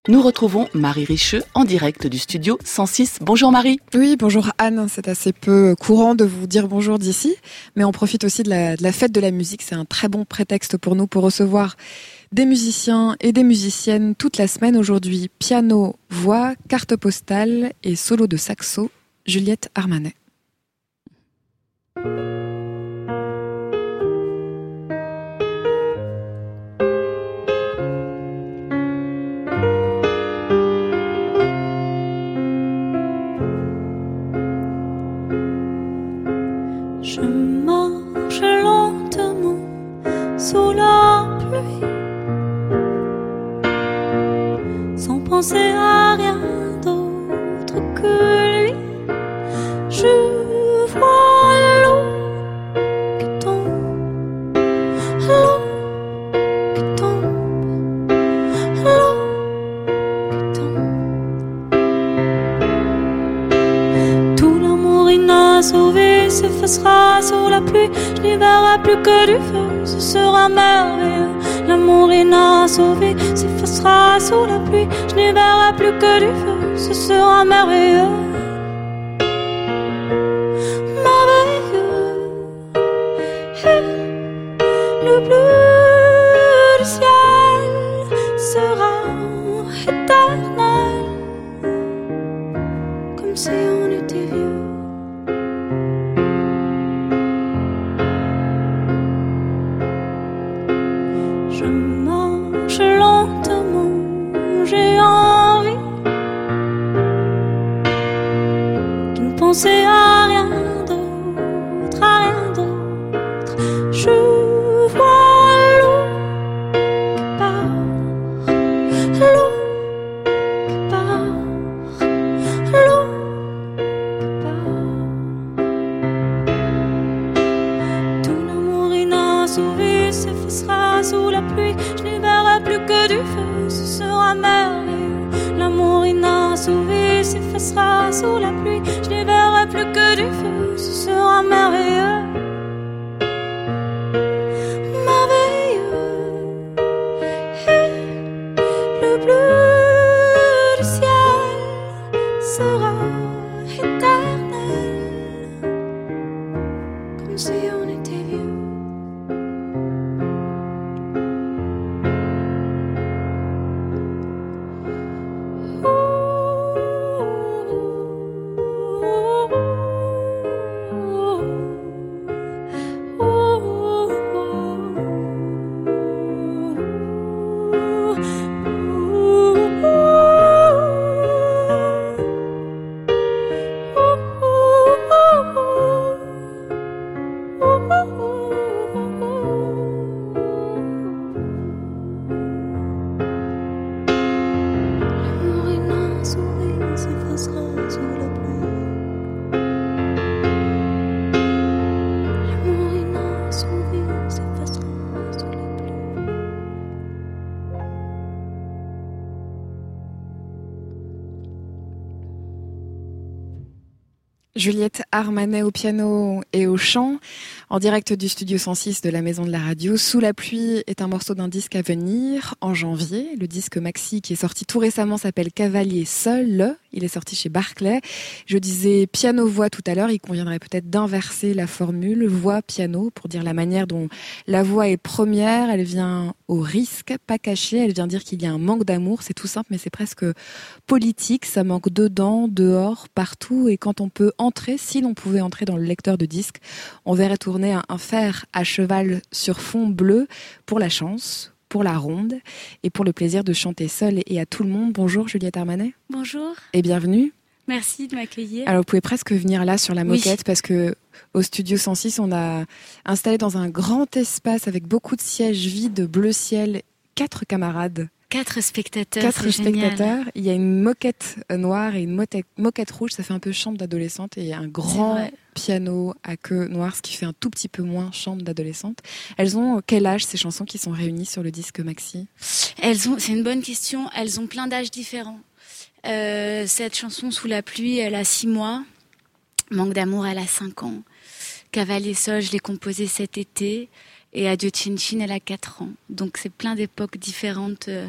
Nous retrouvons Marie Richeux en direct du studio 106. Bonjour Marie. Oui, bonjour Anne. C'est assez peu courant de vous dire bonjour d'ici, mais on profite aussi de la fête de la musique. C'est un très bon prétexte pour nous pour recevoir des musiciens et des musiciennes toute la semaine. Aujourd'hui, piano, voix, carte postale et solo de saxo, Juliette Armanet. Je marche lentement sous la pluie, sans penser à rien d'autre que lui. Je vois l'eau qui tombe, l'eau qui tombe, l'eau qui tombe. Tout l'amour inassouvi s'effacera sous la pluie. Je n'y verrai plus que du feu, ce sera merveilleux. L'amour inassouvi s'effacera sous la pluie. Je n'y verrai plus que du feu, ce sera merveilleux. Merveilleux. Le bleu du ciel sera éternel, comme si on était vieux. Je marche lentement, j'ai envie de ne penser à rien d'autre, à rien d'autre. Je vois l'eau qui part, l'eau qui part, l'eau qui part. Tout l'amour inassouvi s'effacera sous la pluie. Je n'y verrai plus que du feu, ce sera merveilleux. L'amour inassouvi s'effacera sous la pluie. Je n'y verrai plus que du feu, ce sera merveilleux. Merveilleux. Le bleu du ciel sera éternel, comme si on était vieux. L'amour inassouvi s'effacera sous la pluie. L'amour inassouvi s'effacera sous la pluie. Juliette Armanet au piano et au chant, en direct du studio 106 de la Maison de la Radio. Sous la pluie est un morceau d'un disque à venir en janvier. Le disque maxi qui est sorti tout récemment s'appelle Cavalier Seul. Il est sorti chez Barclay. Je disais piano-voix tout à l'heure, il conviendrait peut-être d'inverser la formule voix-piano pour dire la manière dont la voix est première. Elle vient au risque, pas cachée. Elle vient dire qu'il y a un manque d'amour. C'est tout simple, mais c'est presque politique. Ça manque dedans, dehors, partout. Et quand on peut entrer, si l'on pouvait entrer dans le lecteur de disque, on verrait tourner un fer à cheval sur fond bleu pour la chance, pour la ronde et pour le plaisir de chanter seul et à tout le monde. Bonjour Juliette Armanet. Bonjour. Et bienvenue. Merci de m'accueillir. Alors vous pouvez presque venir là sur la moquette, Oui. parce que au studio 106, on a installé dans un grand espace avec beaucoup de sièges vides, bleu ciel, 4 camarades. 4 spectateurs. 4 c'est génial. spectateurs. Il y a une moquette noire et une moquette rouge. Ça fait un peu chambre d'adolescente. Et un grand piano à queue noire, ce qui fait un tout petit peu moins chambre d'adolescente. Elles ont quel âge, ces chansons qui sont réunies sur le disque maxi ? C'est une bonne question. Elles ont plein d'âges différents. Cette chanson Sous la pluie, elle a 6 mois. Manque d'amour, elle a 5 ans. Cavalier Seul, je l'ai composé cet été. Et Adieu Chin Chin, elle a 4 ans. Donc c'est plein d'époques différentes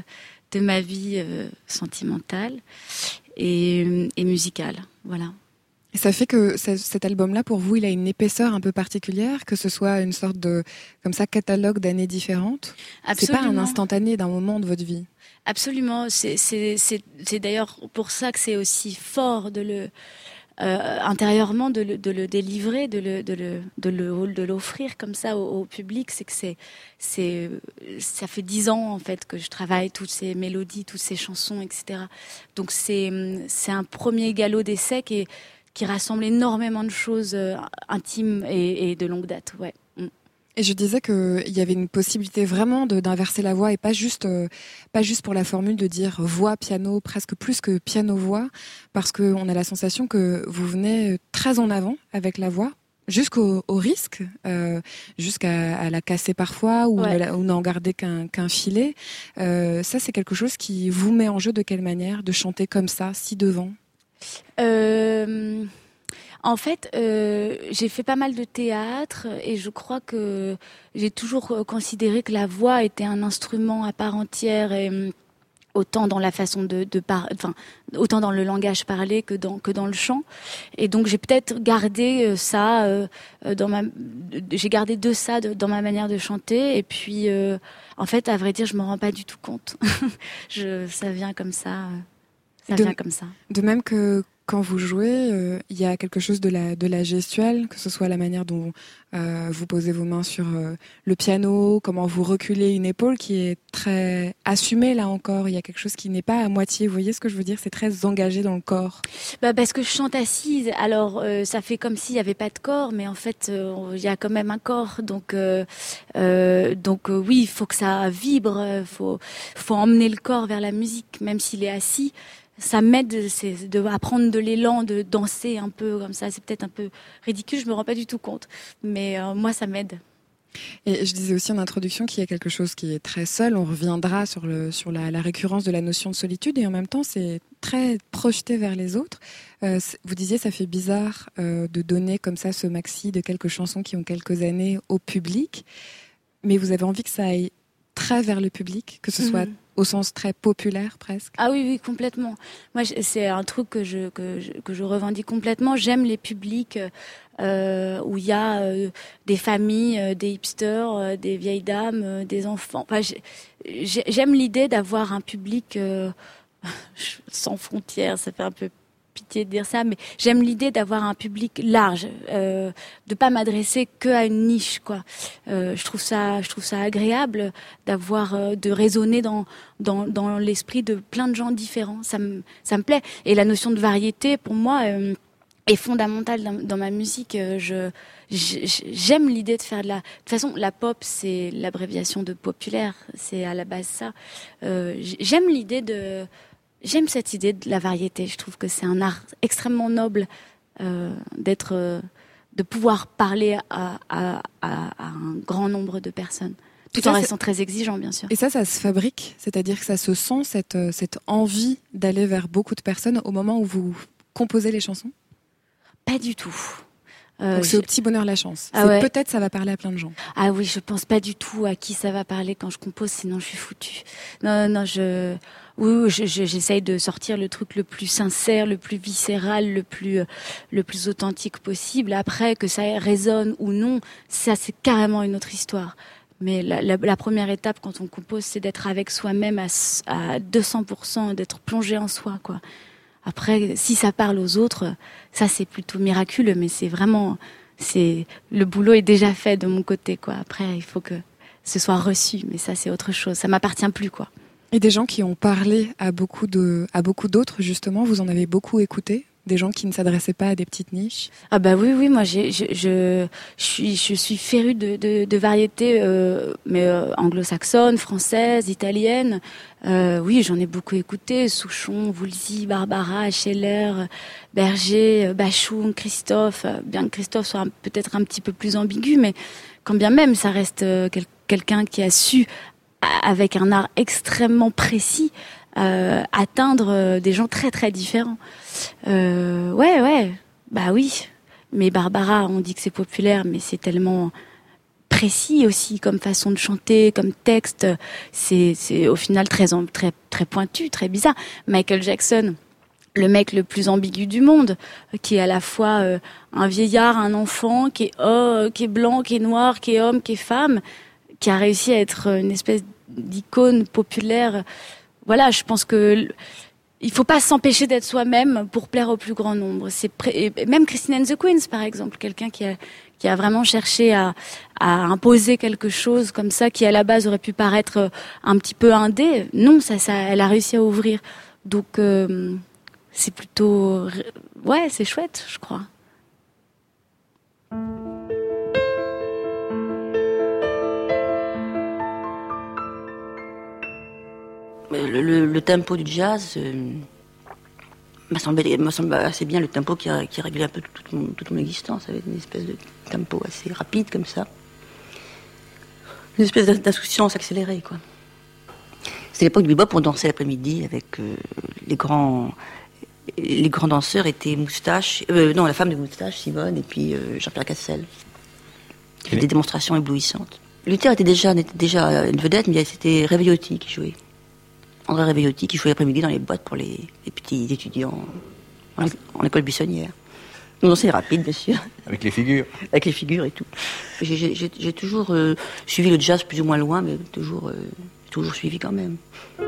de ma vie sentimentale et musicale. Voilà. Et ça fait que cet album-là, pour vous, il a une épaisseur un peu particulière, que ce soit une sorte de, comme ça, catalogue d'années différentes. Absolument. C'est pas un instantané d'un moment de votre vie. Absolument. C'est d'ailleurs pour ça que c'est aussi fort de le intérieurement de le délivrer, de l'offrir comme ça au public. C'est que ça fait 10 ans en fait que je travaille toutes ces mélodies, toutes ces chansons, etc. Donc c'est un premier galop d'essai qui rassemble énormément de choses intimes et de longue date. Ouais. Et je disais qu'il y avait une possibilité vraiment d'inverser la voix et pas juste pour la formule de dire voix, piano, presque plus que piano-voix, parce qu'on a la sensation que vous venez très en avant avec la voix, jusqu'au risque, jusqu'à la casser parfois ou n'en garder qu'un filet. Ça, c'est quelque chose qui vous met en jeu de quelle manière de chanter comme ça, si devant? En fait, j'ai fait pas mal de théâtre et je crois que j'ai toujours considéré que la voix était un instrument à part entière, et autant dans la façon autant dans le langage parlé que dans le chant. Et donc j'ai peut-être gardé ça j'ai gardé de ça dans ma manière de chanter. Et puis en fait, à vrai dire, je m'en rends pas du tout compte. Ça vient comme ça. Vient comme ça. De même que quand vous jouez, il y a quelque chose de la gestuelle, que ce soit la manière dont vous posez vos mains sur le piano, comment vous reculez une épaule qui est très assumée là encore. Il y a quelque chose qui n'est pas à moitié. Vous voyez ce que je veux dire? C'est très engagé dans le corps. Parce que je chante assise, alors ça fait comme s'il n'y avait pas de corps, mais en fait il y a quand même un corps. Donc oui, il faut que ça vibre, faut emmener le corps vers la musique, même s'il est assis. Ça m'aide à prendre de l'élan, de danser un peu comme ça. C'est peut-être un peu ridicule, je me rends pas du tout compte. Mais moi, ça m'aide. Et je disais aussi en introduction qu'il y a quelque chose qui est très seul. On reviendra sur la récurrence de la notion de solitude. Et en même temps, c'est très projeté vers les autres. Vous disiez, ça fait bizarre de donner comme ça ce maxi de quelques chansons qui ont quelques années au public. Mais vous avez envie que ça aille très vers le public, que ce soit au sens très populaire presque. Ah oui, complètement. Moi, c'est un truc que je revendique complètement. J'aime les publics où il y a des familles, des hipsters, des vieilles dames, des enfants. Enfin, j'aime l'idée d'avoir un public sans frontières. Ça fait un peu pitié de dire ça, mais j'aime l'idée d'avoir un public large, de pas m'adresser que à une niche, quoi. Je trouve ça agréable de résonner dans l'esprit de plein de gens différents. Ça me plaît. Et la notion de variété, pour moi, est fondamentale dans ma musique. J'aime l'idée de faire de toute façon, la pop, c'est l'abréviation de populaire. C'est à la base ça. J'aime cette idée de la variété. Je trouve que c'est un art extrêmement noble de pouvoir parler à un grand nombre de personnes, tout en restant très exigeant, bien sûr. Et ça se fabrique, c'est-à-dire que ça se sent, cette envie d'aller vers beaucoup de personnes au moment où vous composez les chansons? Pas du tout. Donc c'est au petit bonheur la chance. Peut-être ça va parler à plein de gens. Ah oui, je pense pas du tout à qui ça va parler quand je compose, sinon je suis foutue. Non, j'essaye de sortir le truc le plus sincère, le plus viscéral, le plus authentique possible. Après, que ça résonne ou non, ça c'est carrément une autre histoire. Mais la première étape quand on compose, c'est d'être avec soi-même à 200%, d'être plongé en soi, quoi. Après, si ça parle aux autres, ça c'est plutôt miraculeux, mais le boulot est déjà fait de mon côté, quoi. Après, il faut que ce soit reçu, mais ça c'est autre chose. Ça m'appartient plus, quoi. Et des gens qui ont parlé à beaucoup d'autres, justement, vous en avez beaucoup écouté? Des gens qui ne s'adressaient pas à des petites niches? Ah bah oui, moi je suis férue de variétés, mais anglo-saxonnes, françaises, italiennes. Oui, j'en ai beaucoup écouté. Souchon, Woolsey, Barbara, Scheller, Berger, Bachung, Christophe. Bien que Christophe soit peut-être un petit peu plus ambigu, mais quand bien même, ça reste quelqu'un qui a su, avec un art extrêmement précis, atteindre des gens très très différents. Ouais, bah oui. Mais Barbara, on dit que c'est populaire, mais c'est tellement précis aussi comme façon de chanter, comme texte. C'est au final très pointu, très bizarre. Michael Jackson, le mec le plus ambigu du monde, qui est à la fois un vieillard, un enfant, qui est blanc, qui est noir, qui est homme, qui est femme, qui a réussi à être une espèce d'icône populaire. Voilà, je pense que il faut pas s'empêcher d'être soi-même pour plaire au plus grand nombre. Même Christine and the Queens, par exemple, quelqu'un qui a vraiment cherché à imposer quelque chose comme ça, qui à la base aurait pu paraître un petit peu indé. Non, ça, elle a réussi à ouvrir. Donc, c'est plutôt, ouais, c'est chouette, je crois. Le tempo du jazz m'a semblé assez bien le tempo qui réglait un peu toute mon existence, avec une espèce de tempo assez rapide comme ça. Une espèce d'insouciance accélérée, quoi. C'était l'époque du bebop, on dansait l'après-midi avec les grands danseurs étaient Moustache, la femme de Moustache, Simone, et puis Jean-Pierre Cassel. Qui fait des démonstrations éblouissantes. Luther était déjà une vedette, mais c'était Réveillotti qui jouait. André Réveillotti qui jouait l'après-midi dans les boîtes pour les petits étudiants en école buissonnière. Nous dansons rapide, bien sûr. Avec les figures. Avec les figures et tout. J'ai toujours suivi le jazz plus ou moins loin, mais toujours suivi quand même.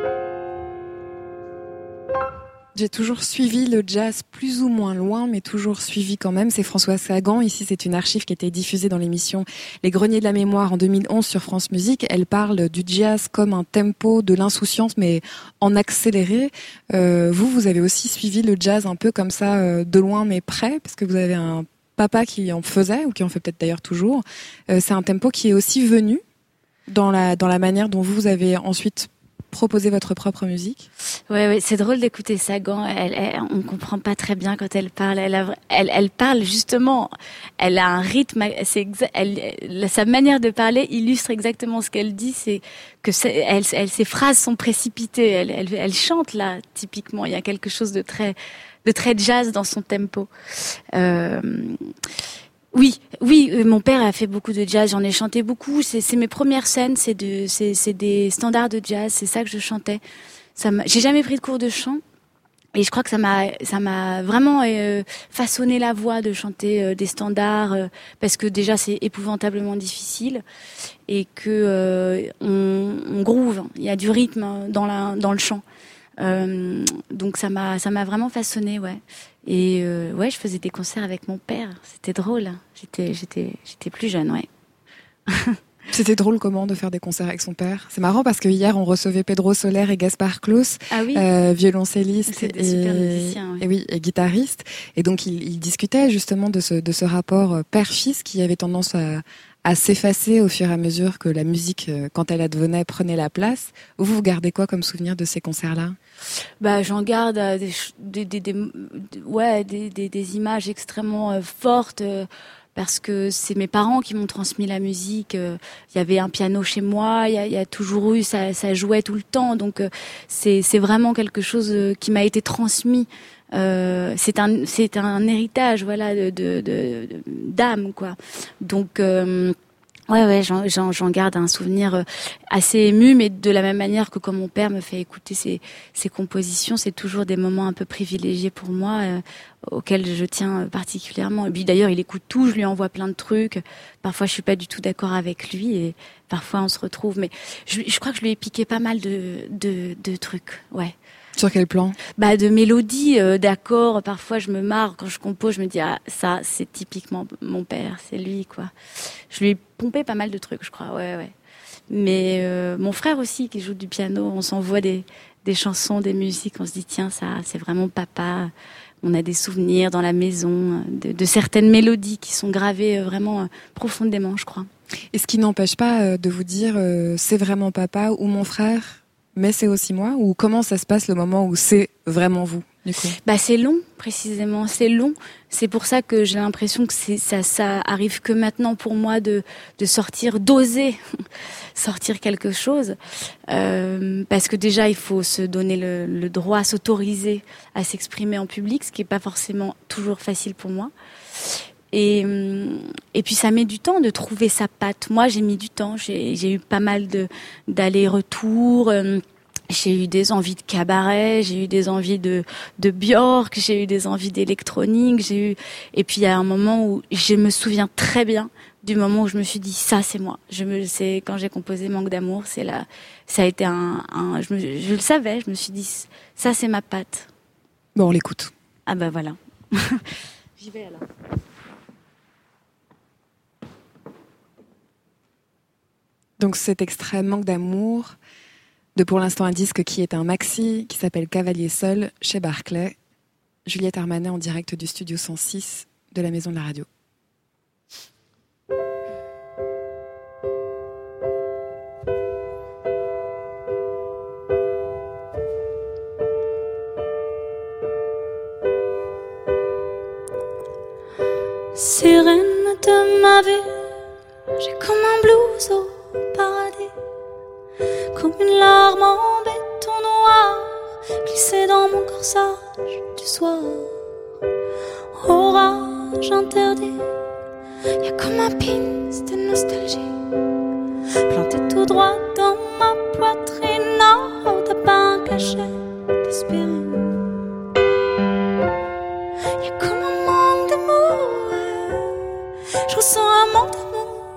J'ai toujours suivi le jazz plus ou moins loin, mais toujours suivi quand même. C'est Françoise Sagan. Ici, c'est une archive qui a été diffusée dans l'émission Les Greniers de la Mémoire en 2011 sur France Musique. Elle parle du jazz comme un tempo de l'insouciance, mais en accéléré. Vous avez aussi suivi le jazz un peu comme ça, de loin mais près, parce que vous avez un papa qui en faisait, ou qui en fait peut-être d'ailleurs toujours. C'est un tempo qui est aussi venu dans la manière dont vous avez ensuite proposer votre propre musique. Ouais, c'est drôle d'écouter Sagan. On comprend pas très bien quand elle parle. Elle parle justement. Elle a un rythme. Sa manière de parler illustre exactement ce qu'elle dit. C'est que ses phrases sont précipitées. Elle chante là typiquement. Il y a quelque chose de très jazz dans son tempo. Oui, mon père a fait beaucoup de jazz, j'en ai chanté beaucoup. C'est mes premières scènes, c'est des standards de jazz, c'est ça que je chantais. J'ai jamais pris de cours de chant, et je crois que ça m'a vraiment façonné la voix de chanter des standards, parce que déjà c'est épouvantablement difficile et que on groove, il y a du rythme dans le chant. Donc ça m'a vraiment façonné, ouais. Et je faisais des concerts avec mon père. C'était drôle. J'étais plus jeune, ouais. C'était drôle comment de faire des concerts avec son père. C'est marrant parce que hier on recevait Pedro Soler et Gaspard Claus, violoncellistes et super musiciens, oui. Et guitaristes. Et donc ils discutaient justement de ce rapport père-fils qui avait tendance à s'effacer au fur et à mesure que la musique, quand elle advenait, prenait la place. Vous gardez quoi comme souvenir de ces concerts-là ? J'en garde des images extrêmement fortes, parce que c'est mes parents qui m'ont transmis la musique. Il y avait un piano chez moi, il y a toujours eu, ça jouait tout le temps, donc c'est vraiment quelque chose qui m'a été transmis. C'est un héritage, voilà, d'âme, quoi. Donc j'en garde un souvenir assez ému, mais de la même manière que quand mon père me fait écouter ses compositions, c'est toujours des moments un peu privilégiés pour moi, auxquels je tiens particulièrement. Et puis d'ailleurs, il écoute tout, je lui envoie plein de trucs. Parfois, je suis pas du tout d'accord avec lui, et parfois on se retrouve. Mais je crois que je lui ai piqué pas mal de trucs, ouais. Sur quel plan ? De mélodies, d'accords. Parfois, je me marre quand je compose. Je me dis, ça, c'est typiquement mon père, c'est lui, quoi. Je lui ai pompé pas mal de trucs, je crois. Ouais. Mais mon frère aussi, qui joue du piano, on s'envoie des chansons, des musiques. On se dit, tiens, ça, c'est vraiment papa. On a des souvenirs dans la maison de certaines mélodies qui sont gravées vraiment profondément, je crois. Et ce qui n'empêche pas de vous dire, c'est vraiment papa ou mon frère, mais c'est aussi moi, ou comment ça se passe le moment où c'est vraiment vous, du coup ? C'est long, précisément, c'est long. C'est pour ça que j'ai l'impression que ça arrive que maintenant pour moi de sortir, d'oser sortir quelque chose. Parce que déjà, il faut se donner le droit, s'autoriser à s'exprimer en public, ce qui est pas forcément toujours facile pour moi. Et puis ça met du temps de trouver sa patte. Moi, j'ai mis du temps. J'ai eu pas mal d'allers-retours. J'ai eu des envies de cabaret, j'ai eu des envies de Björk, j'ai eu des envies d'électronique, et puis il y a un moment où je me souviens très bien du moment où je me suis dit ça c'est moi. C'est quand j'ai composé Manque d'amour, ça a été je le savais, je me suis dit ça c'est ma patte. Bon, on l'écoute. Ah bah voilà. J'y vais alors. Donc cet extrait Manque d'amour de pour l'instant un disque qui est un maxi qui s'appelle Cavalier seul chez Barclay. Juliette Armanet en direct du studio 106 de la Maison de la Radio. Sirène de ma vie, j'ai comme un blues au paradis, comme une larme en béton noir glissée dans mon corsage du soir. Orage interdit, y'a comme un pins de nostalgie planté tout droit dans ma poitrine. Oh, t'as pas un cachet d'aspirine. Y'a comme un manque d'amour, je ressens un manque d'amour.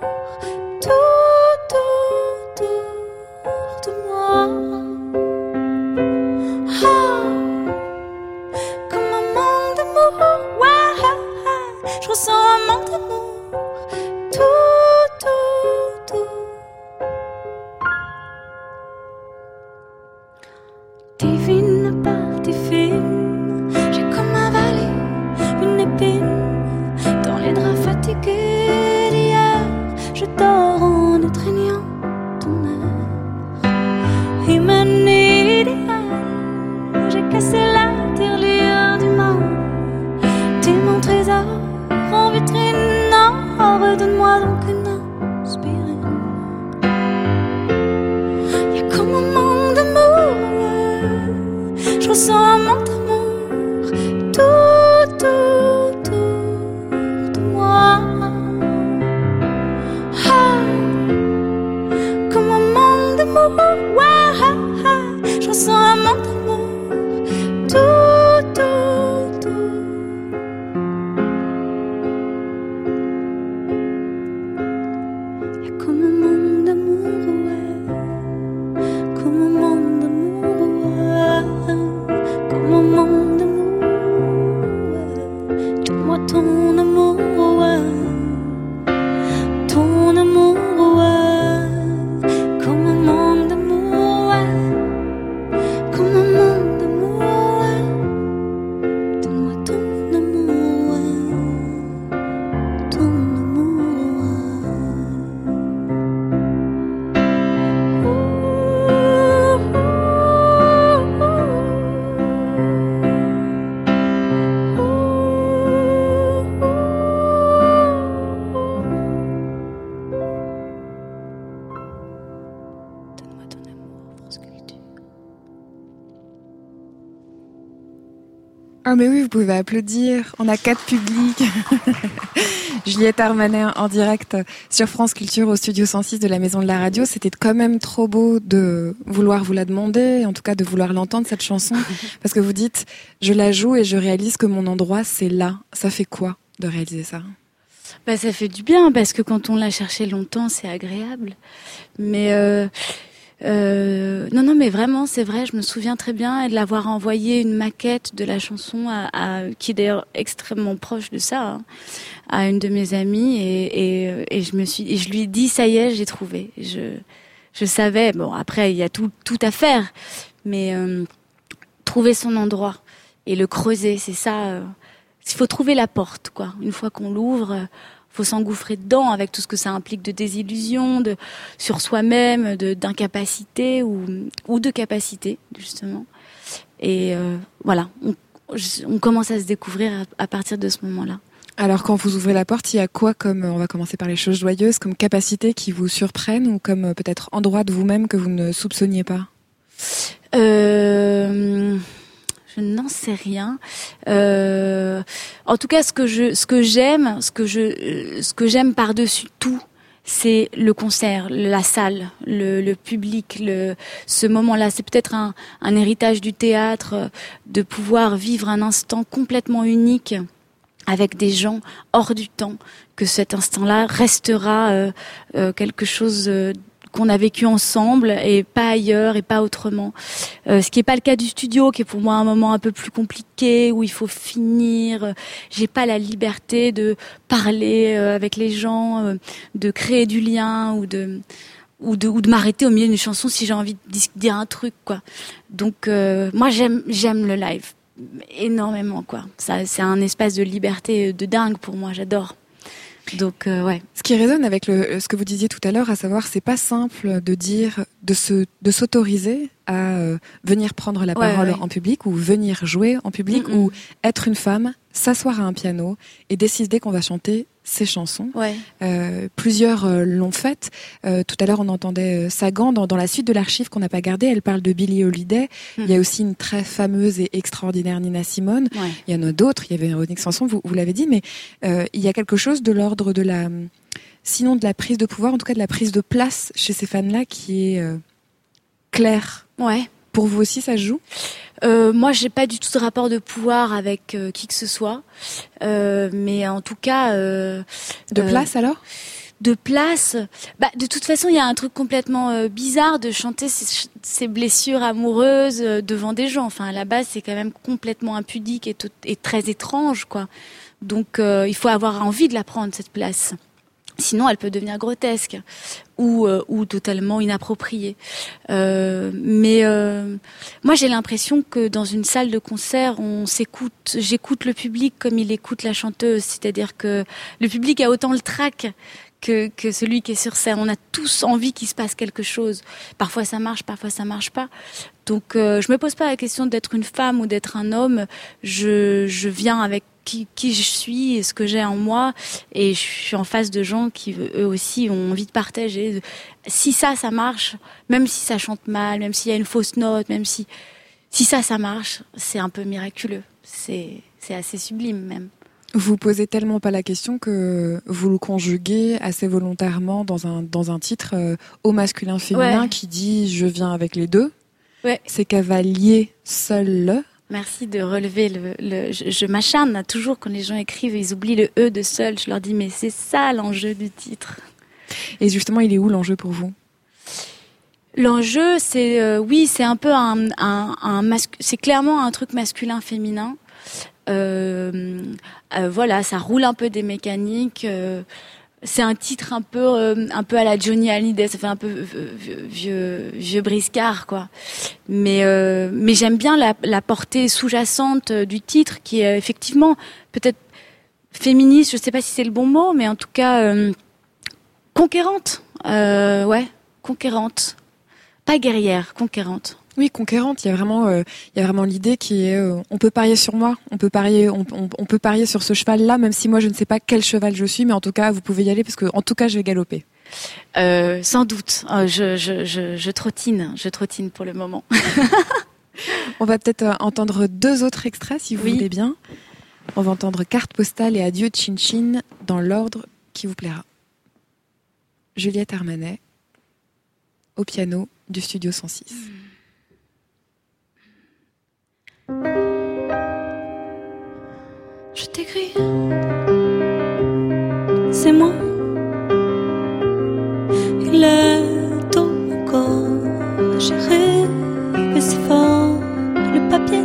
Ah mais oui, vous pouvez applaudir. On a 4 publics. Juliette Armanet en direct sur France Culture au studio 106 de la Maison de la Radio. C'était quand même trop beau de vouloir vous la demander, en tout cas de vouloir l'entendre cette chanson, parce que vous dites je la joue et je réalise que mon endroit c'est là. Ça fait quoi de réaliser ça ? Bah ça fait du bien parce que quand on l'a cherché longtemps, c'est agréable. Mais non, mais vraiment, c'est vrai, je me souviens très bien de l'avoir envoyé une maquette de la chanson qui est d'ailleurs extrêmement proche de ça, hein, à une de mes amies et je lui ai dit ça y est, j'ai trouvé. Je savais, bon après il y a tout à faire, mais trouver son endroit et le creuser, c'est ça. Il faut trouver la porte, quoi. Une fois qu'on l'ouvre, faut s'engouffrer dedans avec tout ce que ça implique de désillusion, sur soi-même, d'incapacité ou de capacité, justement. Et voilà, on commence à se découvrir à partir de ce moment-là. Alors quand vous ouvrez la porte, il y a quoi comme, on va commencer par les choses joyeuses, comme capacité qui vous surprennent ou comme peut-être endroit de vous-même que vous ne soupçonniez pas ? Je n'en sais rien. En tout cas, ce que j'aime par-dessus tout, c'est le concert, la salle, le public, ce moment-là. C'est peut-être un héritage du théâtre, de pouvoir vivre un instant complètement unique avec des gens hors du temps, que cet instant-là restera quelque chose qu'on a vécu ensemble et pas ailleurs et pas autrement. Ce qui est pas le cas du studio, qui est pour moi un moment un peu plus compliqué, où il faut finir. J'ai pas la liberté de parler avec les gens, de créer du lien ou de m'arrêter au milieu d'une chanson si j'ai envie de dire un truc, quoi. Donc moi j'aime le live énormément, quoi. Ça, c'est un espace de liberté de dingue pour moi, j'adore. Donc ouais. Ce qui résonne avec ce que vous disiez tout à l'heure, à savoir, c'est pas simple de dire, de s'autoriser à venir prendre la parole en public, ou venir jouer en public, ou être une femme, s'asseoir à un piano et décider qu'on va chanter ses chansons. Ouais. Plusieurs l'ont fait. Tout à l'heure, on entendait Sagan dans la suite de l'archive qu'on n'a pas gardée. Elle parle de Billie Holiday. Il y a aussi une très fameuse et extraordinaire Nina Simone. Ouais. Il y en a d'autres. Il y avait Véronique Sanson, vous l'avez dit, mais il y a quelque chose de l'ordre de sinon de la prise de pouvoir, en tout cas de la prise de place chez ces femmes-là qui est claire. Ouais. Pour vous aussi, ça se joue ? Moi, j'ai pas du tout de rapport de pouvoir avec qui que ce soit, mais en tout cas, de place alors ? De place. Bah, de toute façon, il y a un truc complètement bizarre de chanter ses blessures amoureuses devant des gens. Enfin, à la base, c'est quand même complètement impudique et très étrange, quoi. Donc, il faut avoir envie de la prendre, cette place. Sinon, elle peut devenir grotesque ou totalement inappropriée. Mais moi, j'ai l'impression que dans une salle de concert, j'écoute le public comme il écoute la chanteuse. C'est-à-dire que le public a autant le trac que celui qui est sur scène. On a tous envie qu'il se passe quelque chose. Parfois ça marche, parfois ça marche pas. Donc je me pose pas la question d'être une femme ou d'être un homme. Je viens avec qui je suis et ce que j'ai en moi, et je suis en face de gens qui eux aussi ont envie de partager. Si ça marche, même si ça chante mal, même s'il y a une fausse note, même si ça marche, c'est un peu miraculeux. C'est assez sublime même. Vous posez tellement pas la question que vous le conjuguez assez volontairement dans un titre au masculin féminin qui dit je viens avec les deux. Ouais. C'est cavalier seul. Merci de relever je m'acharne toujours quand les gens écrivent, ils oublient le E de seul. Je leur dis mais c'est ça l'enjeu du titre. Et justement, il est où l'enjeu pour vous ? L'enjeu, c'est c'est un peu c'est clairement un truc masculin-féminin. Voilà, ça roule un peu des mécaniques. C'est un titre un peu à la Johnny Hallyday, ça fait un peu vieux briscard, quoi. Mais j'aime bien la portée sous-jacente du titre, qui est effectivement peut-être féministe, je sais pas si c'est le bon mot, mais en tout cas conquérante. Conquérante. Pas guerrière, conquérante. Oui, conquérante. Il y a vraiment l'idée qui est on peut parier sur moi, on peut parier sur ce cheval-là, même si moi je ne sais pas quel cheval je suis, mais en tout cas vous pouvez y aller parce que en tout cas je vais galoper. Sans doute. Je trottine pour le moment. On va peut-être entendre 2 autres extraits si vous voulez bien. On va entendre Carte postale et Adieu Chin Chin dans l'ordre qui vous plaira. Juliette Armanet au piano du Studio 106. Je t'écris, c'est moi. Il est tôt encore, j'ai rêvé si fort. Le papier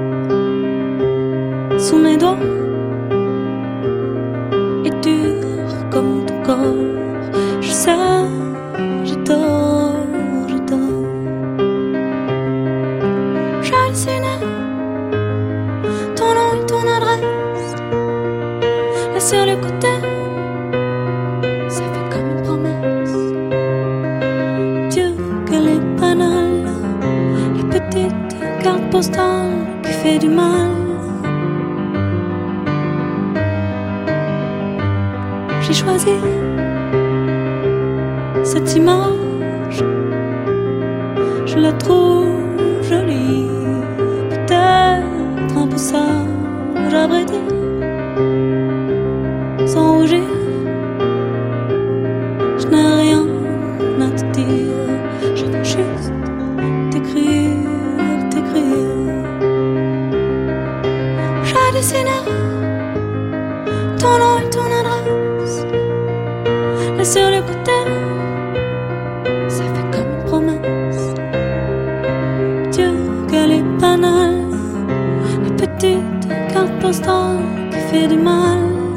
sous mes doigts est dur comme ton corps. Je sais, je dors. J'hallucinais ton nom et ton adresse. Là sur le côté, ça fait comme une promesse. Dieu, qu'elle est banale, la petite carte postale qui fait du mal. J'ai choisi cette image, je la trouve jolie. Peut-être juste t'écrire, t'écrire. Je dessinerai ton nom et ton adresse. Et sur le côté, ça fait comme une promesse. Dieu, qu'elle est banale, la petite carte postale qui fait du mal.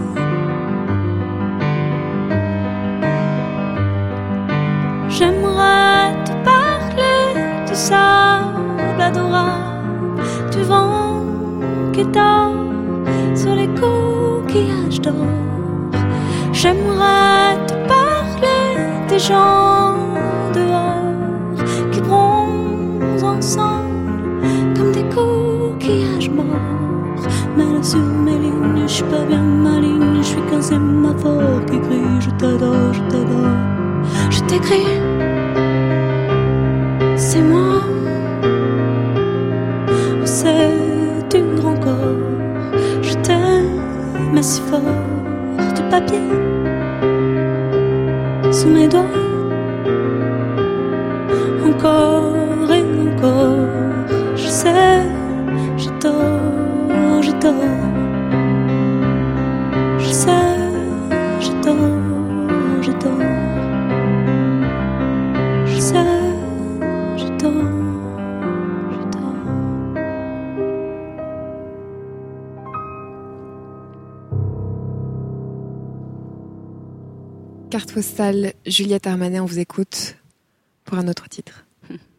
J'aimerais te parler du sable adorable, du vent qui dort sur les coquillages d'or. J'aimerais te parler des gens dehors qui bronzent ensemble comme des coquillages morts. Mais là sur mes lignes, je suis pas bien maligne, je suis qu'un sémaphore qui crie je t'adore, je t'adore. Je t'écris, c'est moi, c'est une grand corps. Je t'aime si fort, du papier sous mes doigts, encore et encore. Je sais, je dors, je dors. Je sais, je dors, je dors. Je sais, je dors, je dors. Carte postale, Juliette Armanet, on vous écoute pour un autre titre.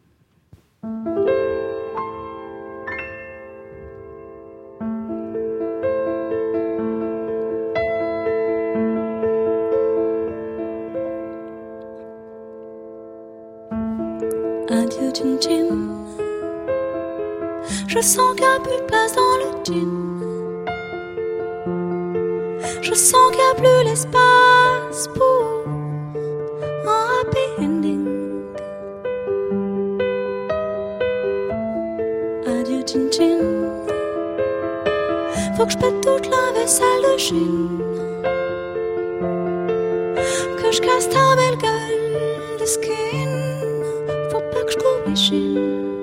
Adieu Chin Chin. Je sens qu'il n'y a plus de place dans le jean. Je sens qu'il n'y a plus l'espace pour un happy ending. Adieu Chin Chin. Faut que je pète toute la vaisselle de Chine, que je casse ta belle gueule de skin. Faut pas que je coupe les chines.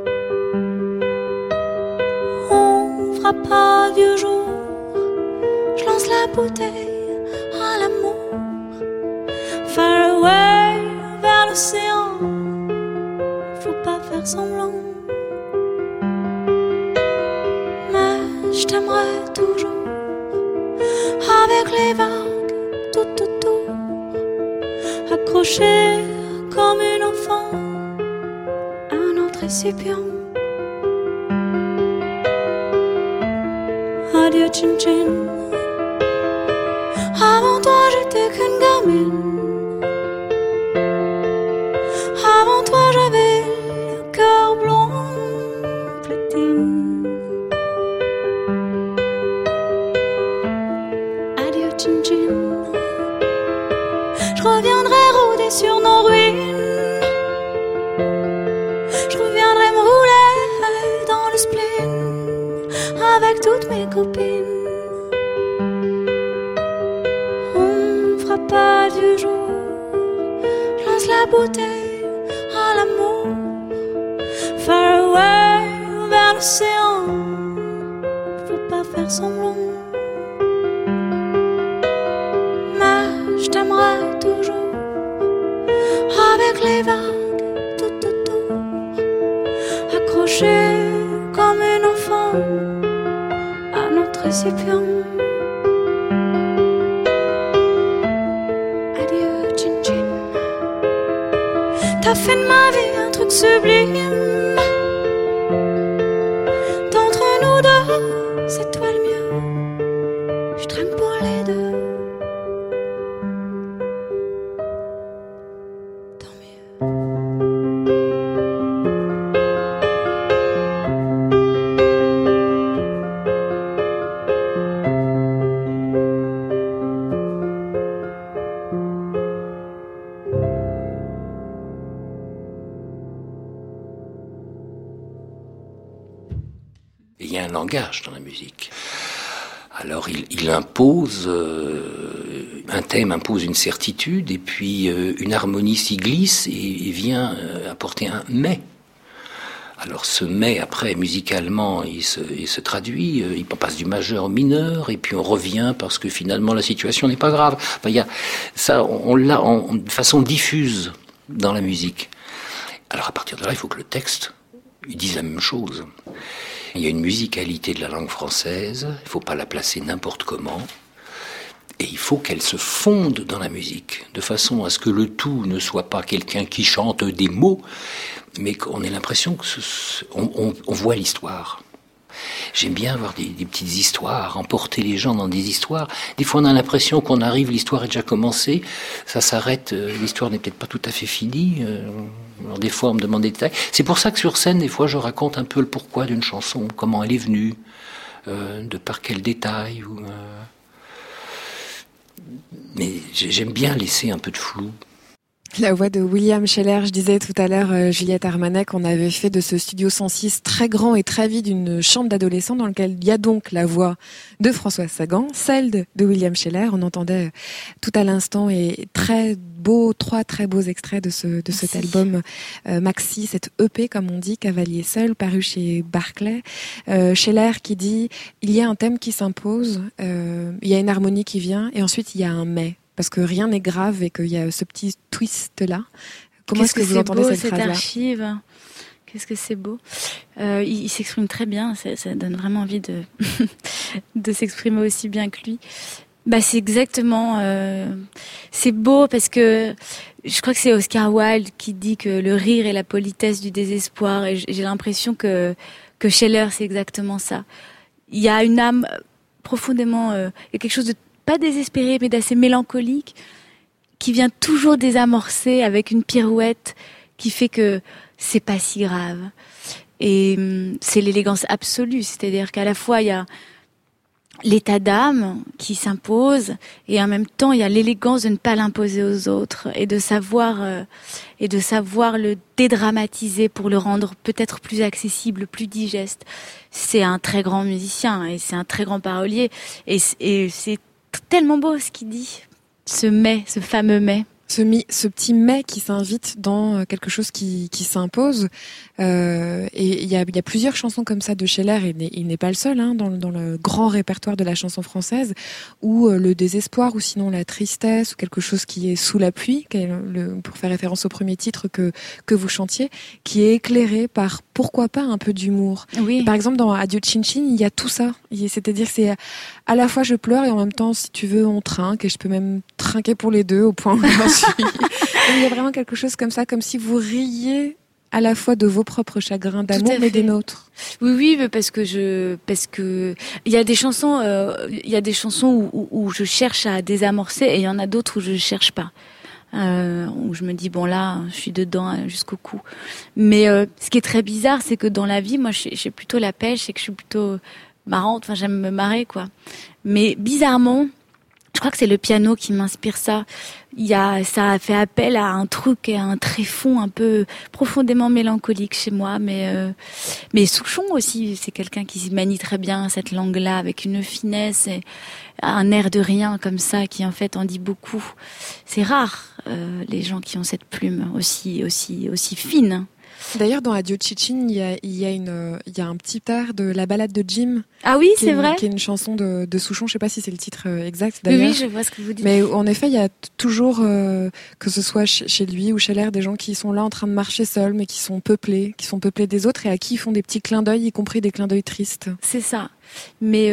On fera pas vieux jour. Je lance la bouteille à l'amour. Far away vers l'océan. Faut pas faire semblant. Mais je t'aimerai toujours. Avec les vagues tout autour. Accroché comme une enfant. Récipient. Adieu Chin Chin. Avant toi j'étais qu'une gamine. Avant toi j'avais le cœur blond platine. Adieu Chin Chin. Je reviendrai rôder sur nos ruines. Avec toutes mes copines. On fera pas du jour. Je lance la bouteille à l'amour. Far away vers l'océan. Faut pas faire semblant. Mais je t'aimerai toujours. Avec les vagues tout autour. Accroché comme un enfant. Récipient. Adieu Chin Chin. T'as fait de ma vie un truc sublime. D'entre nous deux, c'est toi le mieux. Je traîne pour les deux. Tant mieux. Il y a un langage dans la musique. Alors il impose, un thème impose une certitude, et puis une harmonie s'y glisse et vient apporter un mais. Alors ce mais, après, musicalement, il se traduit, il passe du majeur au mineur, et puis on revient parce que finalement la situation n'est pas grave. Enfin, il y a ça, on l'a de façon diffuse dans la musique. Alors à partir de là, il faut que le texte il dise la même chose. Il y a une musicalité de la langue française, il ne faut pas la placer n'importe comment, et il faut qu'elle se fonde dans la musique, de façon à ce que le tout ne soit pas quelqu'un qui chante des mots, mais qu'on ait l'impression qu'on voit l'histoire. J'aime bien avoir des petites histoires, emporter les gens dans des histoires. Des fois, on a l'impression qu'on arrive, l'histoire est déjà commencée, ça s'arrête, l'histoire n'est peut-être pas tout à fait finie. Alors des fois, on me demande des détails. C'est pour ça que sur scène, des fois, je raconte un peu le pourquoi d'une chanson, comment elle est venue, de par quel détail. Mais j'aime bien laisser un peu de flou. La voix de William Scheller, je disais tout à l'heure, Juliette Armanet, qu'on avait fait de ce studio 106 très grand et très vide une chambre d'adolescent dans lequel il y a donc la voix de Françoise Sagan, celle de William Scheller. On entendait tout à l'instant et trois très beaux extraits de cet album maxi, cette EP comme on dit, Cavalier seul, paru chez Barclay. Scheller qui dit, il y a un thème qui s'impose, il y a une harmonie qui vient et ensuite il y a un mais. Parce que rien n'est grave et qu'il y a ce petit twist-là. Comment est-ce que vous entendez cette phrase-là ? Archive. Qu'est-ce que c'est beau. Il s'exprime très bien, ça donne vraiment envie de s'exprimer aussi bien que lui. Bah, c'est exactement... c'est beau parce que je crois que c'est Oscar Wilde qui dit que le rire est la politesse du désespoir. Et j'ai l'impression que Scheller, c'est exactement ça. Il y a une âme profondément... il y a quelque chose de pas désespéré, mais d'assez mélancolique, qui vient toujours désamorcer avec une pirouette qui fait que c'est pas si grave. Et c'est l'élégance absolue, c'est-à-dire qu'à la fois il y a l'état d'âme qui s'impose et en même temps il y a l'élégance de ne pas l'imposer aux autres et de savoir le dédramatiser pour le rendre peut-être plus accessible, plus digeste. C'est un très grand musicien et c'est un très grand parolier et c'est tellement beau ce qu'il dit, ce fameux mais. Ce petit mais qui s'invite dans quelque chose qui s'impose. Et il y a plusieurs chansons comme ça de Scheller, et il n'est pas le seul dans le grand répertoire de la chanson française, où le désespoir ou sinon la tristesse ou quelque chose qui est sous la pluie, pour faire référence au premier titre que vous chantiez, qui est éclairé par pourquoi pas un peu d'humour. Oui. Par exemple dans Adieu Chin Chin, il y a tout ça. C'est-à-dire c'est à la fois je pleure et en même temps si tu veux on trinque, et je peux même trinquer pour les deux au point où j'en suis. Il y a vraiment quelque chose comme ça, comme si vous riez à la fois de vos propres chagrins d'amour mais des nôtres. Oui, parce que il y a des chansons, où je cherche à désamorcer et il y en a d'autres où je cherche pas. Où je me dis bon là, je suis dedans jusqu'au cou. Mais ce qui est très bizarre, c'est que dans la vie, moi, j'ai plutôt la pêche et que je suis plutôt marrante. Enfin, j'aime me marrer, quoi. Mais bizarrement, je crois que c'est le piano qui m'inspire ça. Ça a fait appel à un truc et à un tréfonds un peu profondément mélancolique chez moi, mais Souchon aussi, c'est quelqu'un qui manie très bien cette langue-là avec une finesse et un air de rien comme ça qui en fait en dit beaucoup. C'est rare les gens qui ont cette plume aussi fine. D'ailleurs, dans Adieu Chin, il y a un petit air de la balade de Jim. Ah oui, c'est vrai. Qui est une chanson de Souchon. Je sais pas si c'est le titre exact d'ailleurs. Oui, je vois ce que vous dites. Mais en effet, il y a toujours, que ce soit chez lui ou chez Scheller, des gens qui sont là en train de marcher seuls, mais qui sont peuplés des autres et à qui ils font des petits clins d'œil, y compris des clins d'œil tristes. C'est ça. Mais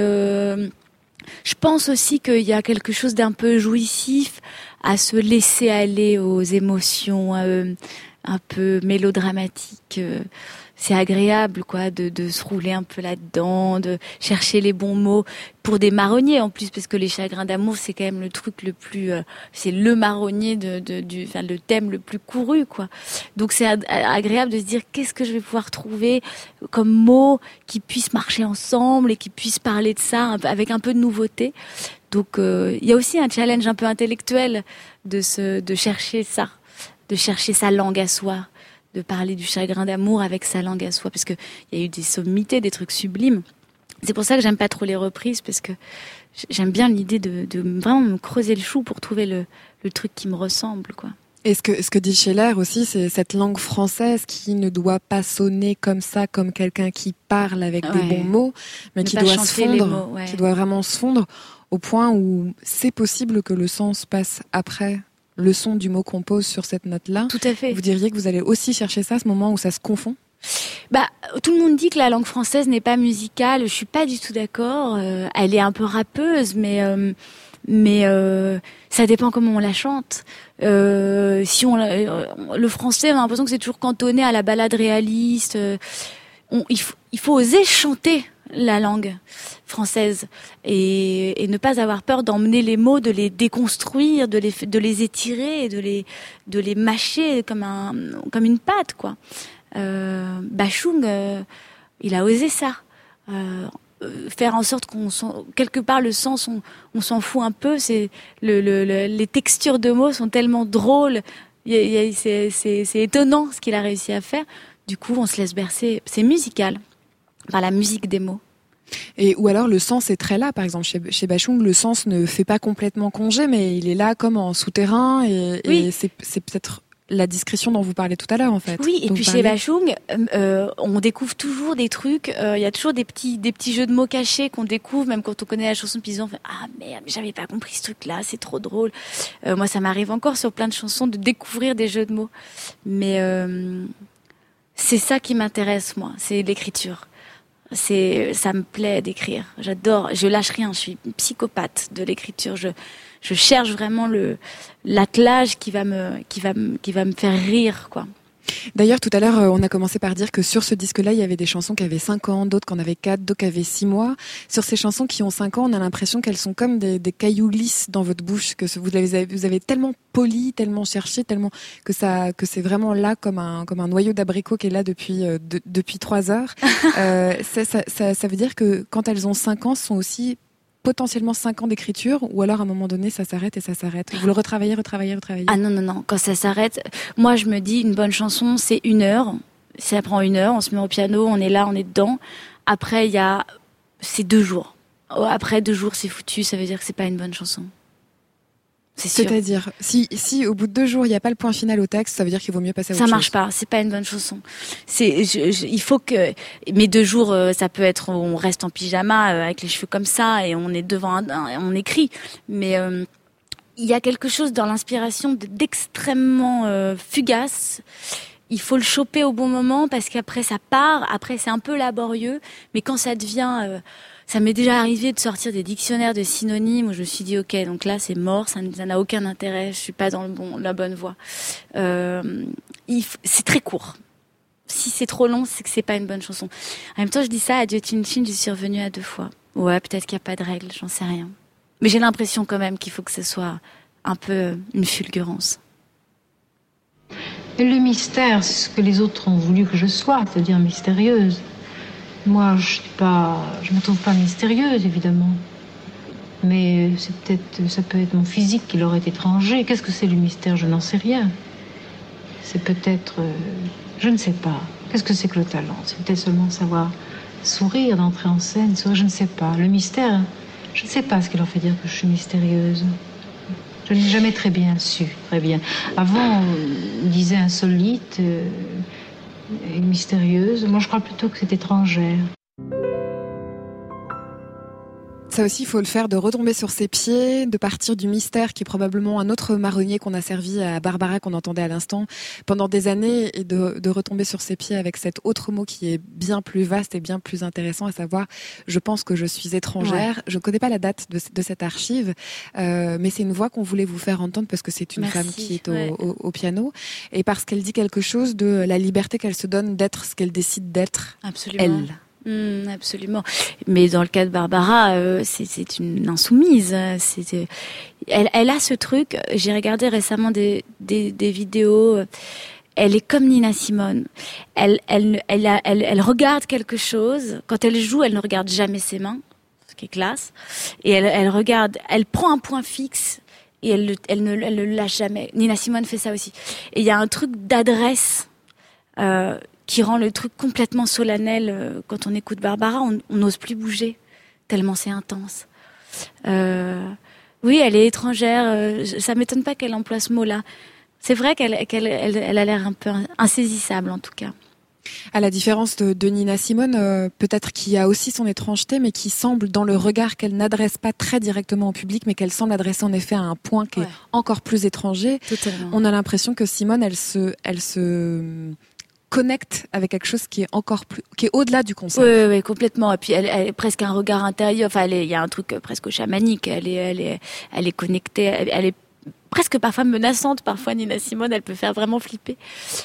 je pense aussi qu'il y a quelque chose d'un peu jouissif à se laisser aller aux émotions, un peu mélodramatique. C'est agréable, quoi, de se rouler un peu là-dedans, de chercher les bons mots pour des marronniers en plus, parce que les chagrins d'amour, c'est quand même le truc le plus, c'est le marronnier le thème le plus couru, quoi. Donc c'est agréable de se dire qu'est-ce que je vais pouvoir trouver comme mots qui puissent marcher ensemble et qui puissent parler de ça avec un peu de nouveauté. Donc il y a aussi un challenge un peu intellectuel de chercher ça. De chercher sa langue à soi, de parler du chagrin d'amour avec sa langue à soi, parce que il y a eu des sommités, des trucs sublimes. C'est pour ça que j'aime pas trop les reprises, parce que j'aime bien l'idée de vraiment me creuser le chou pour trouver le truc qui me ressemble, quoi. Et ce que dit Scheller aussi, c'est cette langue française qui ne doit pas sonner comme ça, comme quelqu'un qui parle avec des bons mots, mais qui doit se fondre, qui doit vraiment se fondre au point où c'est possible que le sens passe après le son du mot qu'on pose sur cette note-là. Tout à fait. Vous diriez que vous allez aussi chercher ça à ce moment où ça se confond ? Tout le monde dit que la langue française n'est pas musicale. Je suis pas du tout d'accord. Elle est un peu rappeuse, mais ça dépend comment on la chante. Le français, on a l'impression que c'est toujours cantonné à la ballade réaliste. Il faut oser chanter la langue française et ne pas avoir peur d'emmener les mots, de les déconstruire, de les étirer et de les mâcher comme une pâte, quoi. Bachung, il a osé ça. Faire en sorte quelque part le sens, on s'en fout un peu. C'est les textures de mots sont tellement drôles. C'est étonnant ce qu'il a réussi à faire. Du coup, on se laisse bercer. C'est musical par la musique des mots. Ou alors le sens est très là. Par exemple, chez Bachung, le sens ne fait pas complètement congé, mais il est là comme en souterrain. Et c'est peut-être la discrétion dont vous parlez tout à l'heure, en fait. Oui, et puis chez Bachung, on découvre toujours des trucs. Il y a toujours des petits jeux de mots cachés qu'on découvre, même quand on connaît la chanson. Puis on fait ah merde, mais j'avais pas compris ce truc-là, c'est trop drôle. Moi, ça m'arrive encore sur plein de chansons de découvrir des jeux de mots. Mais c'est ça qui m'intéresse, moi, c'est l'écriture. Ça me plaît d'écrire. J'adore. Je lâche rien. Je suis une psychopathe de l'écriture. Je cherche vraiment l'attelage qui va me faire rire, quoi. D'ailleurs, tout à l'heure, on a commencé par dire que sur ce disque-là, il y avait des chansons qui avaient 5 ans, d'autres qui en avaient 4, d'autres qui avaient 6 mois. Sur ces chansons qui ont 5 ans, on a l'impression qu'elles sont comme des cailloux lisses dans votre bouche, que vous avez tellement poli, tellement cherché, tellement que c'est vraiment là comme un noyau d'abricot qui est là depuis 3 heures. Ça veut dire que quand elles ont 5 ans, ce sont aussi potentiellement 5 ans d'écriture, ou alors à un moment donné ça s'arrête et ça s'arrête. Vous le retravaillez. Ah non, quand ça s'arrête, moi je me dis une bonne chanson c'est 1 heure, ça prend 1 heure, on se met au piano, on est là, on est dedans. Après c'est 2 jours. Après 2 jours c'est foutu, ça veut dire que c'est pas une bonne chanson. C'est-à-dire, si au bout de 2 jours il n'y a pas le point final au texte, ça veut dire qu'il vaut mieux passer à autre chose. Ça marche pas, c'est pas une bonne chanson. Il faut que, mais 2 jours, ça peut être, on reste en pyjama avec les cheveux comme ça et on est devant on écrit. Mais il y a quelque chose dans l'inspiration d'extrêmement fugace. Il faut le choper au bon moment parce qu'après ça part. Après c'est un peu laborieux, mais quand ça devient ça m'est déjà arrivé de sortir des dictionnaires de synonymes où je me suis dit ok, donc là c'est mort, ça n'a aucun intérêt, je suis pas dans la bonne voie. C'est très court. Si c'est trop long, c'est que c'est pas une bonne chanson. En même temps, je dis ça à Dieu Chin Chin, j'y suis revenue à 2 fois. Ouais, peut-être qu'il y a pas de règle, j'en sais rien. Mais j'ai l'impression quand même qu'il faut que ce soit un peu une fulgurance. Le mystère, c'est ce que les autres ont voulu que je sois, c'est-à-dire mystérieuse. Moi, je me trouve pas mystérieuse, évidemment. Mais ça peut être mon physique qui leur est étranger. Qu'est-ce que c'est le mystère? Je n'en sais rien. C'est peut-être, je ne sais pas. Qu'est-ce que c'est que le talent? C'est peut-être seulement savoir sourire, d'entrer en scène, sourire, je ne sais pas. Le mystère, je ne sais pas ce qui leur fait dire que je suis mystérieuse. Je n'ai jamais très bien su, très bien. Avant, on disait insolite, et mystérieuse. Moi, je crois plutôt que c'est étrangère. Ça aussi, il faut le faire, de retomber sur ses pieds, de partir du mystère qui est probablement un autre marronnier qu'on a servi à Barbara, qu'on entendait à l'instant, pendant des années, et de retomber sur ses pieds avec cet autre mot qui est bien plus vaste et bien plus intéressant, à savoir « je pense que je suis étrangère ». Ouais. Je ne connais pas la date de cette archive, mais c'est une voix qu'on voulait vous faire entendre parce que c'est une femme qui est au piano, et parce qu'elle dit quelque chose de la liberté qu'elle se donne d'être ce qu'elle décide d'être. Absolument. Elle. Absolument. Mais dans le cas de Barbara, c'est une insoumise. Elle a ce truc. J'ai regardé récemment des vidéos. Elle est comme Nina Simone. Elle regarde quelque chose. Quand elle joue, elle ne regarde jamais ses mains, ce qui est classe. Et elle regarde. Elle prend un point fixe et elle ne le lâche jamais. Nina Simone fait ça aussi. Et il y a un truc d'adresse. qui rend le truc complètement solennel. Quand on écoute Barbara, on n'ose plus bouger, tellement c'est intense. Oui, elle est étrangère. Ça m'étonne pas qu'elle emploie ce mot-là. C'est vrai qu'elle a l'air un peu insaisissable, en tout cas. À la différence de Nina Simone, peut-être qui a aussi son étrangeté, mais qui semble, dans le regard qu'elle n'adresse pas très directement au public, mais qu'elle semble adresser en effet à un point qui est encore plus étranger. Totalement. On a l'impression que Simone, elle se connecte avec quelque chose qui est encore plus, qui est au-delà du concert. Oui, complètement. Et puis elle est presque un regard intérieur. Enfin, il y a un truc presque chamanique. Elle est connectée. Elle est presque parfois menaçante. Parfois, Nina Simone, elle peut faire vraiment flipper.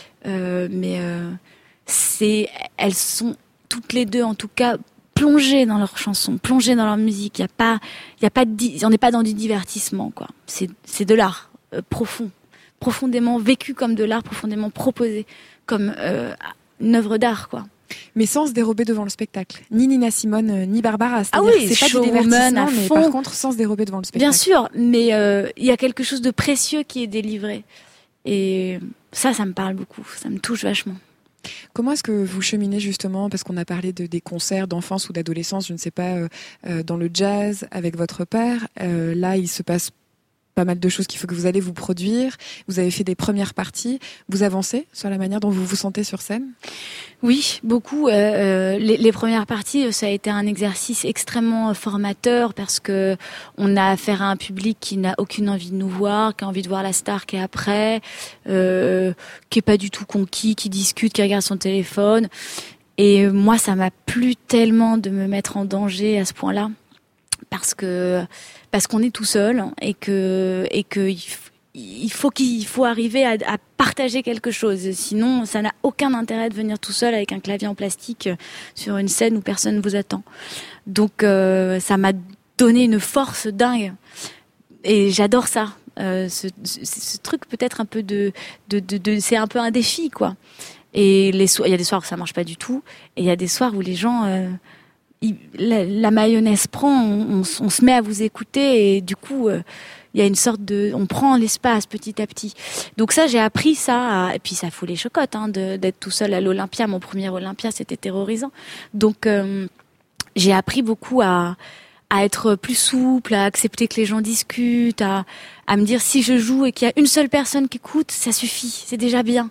Elles sont toutes les deux, en tout cas, plongées dans leurs chansons, plongées dans leur musique. On n'est pas dans du divertissement, quoi. C'est de l'art profond, profondément vécu comme de l'art, profondément proposé comme une œuvre d'art, quoi. Mais sans se dérober devant le spectacle. Ni Nina Simone, ni Barbara. Ah oui, c'est pas du divertissement, mais par contre, sans se dérober devant le spectacle. Bien sûr, mais il y a quelque chose de précieux qui est délivré. Et ça me parle beaucoup, ça me touche vachement. Comment est-ce que vous cheminez justement, parce qu'on a parlé des concerts d'enfance ou d'adolescence, je ne sais pas, dans le jazz avec votre père. Là, il se passe pas mal de choses qu'il faut que vous allez vous produire. Vous avez fait des premières parties. Vous avancez sur la manière dont vous vous sentez sur scène ? Oui, beaucoup. Les premières parties, ça a été un exercice extrêmement formateur parce que on a affaire à un public qui n'a aucune envie de nous voir, qui a envie de voir la star qui est après, qui est pas du tout conquis, qui discute, qui regarde son téléphone. Et moi, ça m'a plu tellement de me mettre en danger à ce point-là parce qu'on est tout seul et que il faut arriver à partager quelque chose. Sinon, ça n'a aucun intérêt de venir tout seul avec un clavier en plastique sur une scène où personne ne vous attend. Donc, ça m'a donné une force dingue. Et j'adore ça. Ce truc peut-être un peu c'est un peu un défi, quoi. Et il y a des soirs où ça marche pas du tout. Et il y a des soirs où les gens... la mayonnaise prend, on se met à vous écouter et du coup il y a une sorte on prend l'espace petit à petit. Donc ça, j'ai appris ça et puis ça fout les chocottes d'être tout seul à l'Olympia. Mon premier Olympia, c'était terrorisant. Donc j'ai appris beaucoup à être plus souple, à accepter que les gens discutent, à me dire si je joue et qu'il y a une seule personne qui écoute, ça suffit, c'est déjà bien.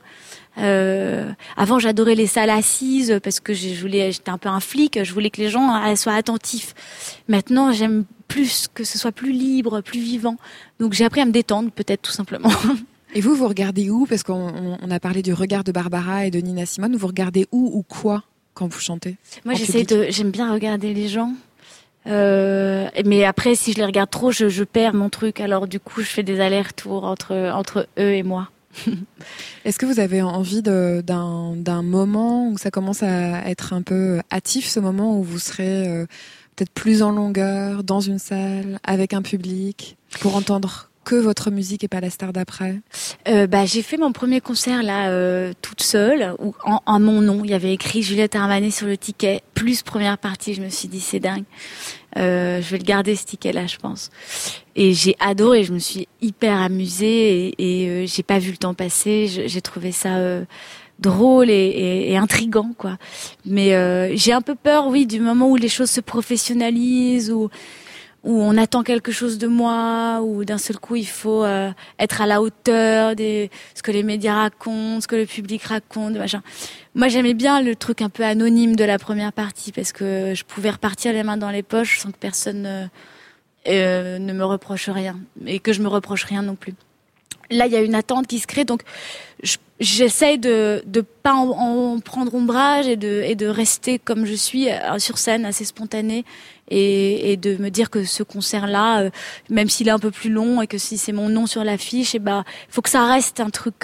Avant, j'adorais les salles assises parce que j'étais un peu un flic. Je voulais que les gens soient attentifs. Maintenant, j'aime plus que ce soit plus libre, plus vivant. Donc, j'ai appris à me détendre, peut-être tout simplement. Et vous regardez où ? Parce qu'on a parlé du regard de Barbara et de Nina Simone. Vous regardez où ou quoi quand vous chantez ? Moi, j'aime bien regarder les gens. Mais après, si je les regarde trop, je perds mon truc. Alors, du coup, je fais des allers-retours entre eux et moi. Est-ce que vous avez envie d'un moment où ça commence à être un peu hâtif, ce moment où vous serez peut-être plus en longueur, dans une salle, avec un public, pour entendre que votre musique et pas la star d'après ? J'ai fait mon premier concert là toute seule, où en mon nom, il y avait écrit Juliette Armanet sur le ticket, plus première partie. Je me suis dit c'est dingue. Je vais le garder ce ticket-là, je pense. Et j'ai adoré, je me suis hyper amusée et j'ai pas vu le temps passer. J'ai trouvé ça drôle et intriguant, quoi. Mais j'ai un peu peur, oui, du moment où les choses se professionnalisent, où on attend quelque chose de moi, où d'un seul coup il faut être à la hauteur de ce que les médias racontent, ce que le public raconte, machin. Moi, j'aimais bien le truc un peu anonyme de la première partie parce que je pouvais repartir les mains dans les poches sans que personne ne me reproche rien et que je me reproche rien non plus. Là, il y a une attente qui se crée, donc j'essaye de pas en prendre ombrage et de rester comme je suis sur scène, assez spontanée, et de me dire que ce concert-là, même s'il est un peu plus long et que si c'est mon nom sur l'affiche, faut que ça reste un truc,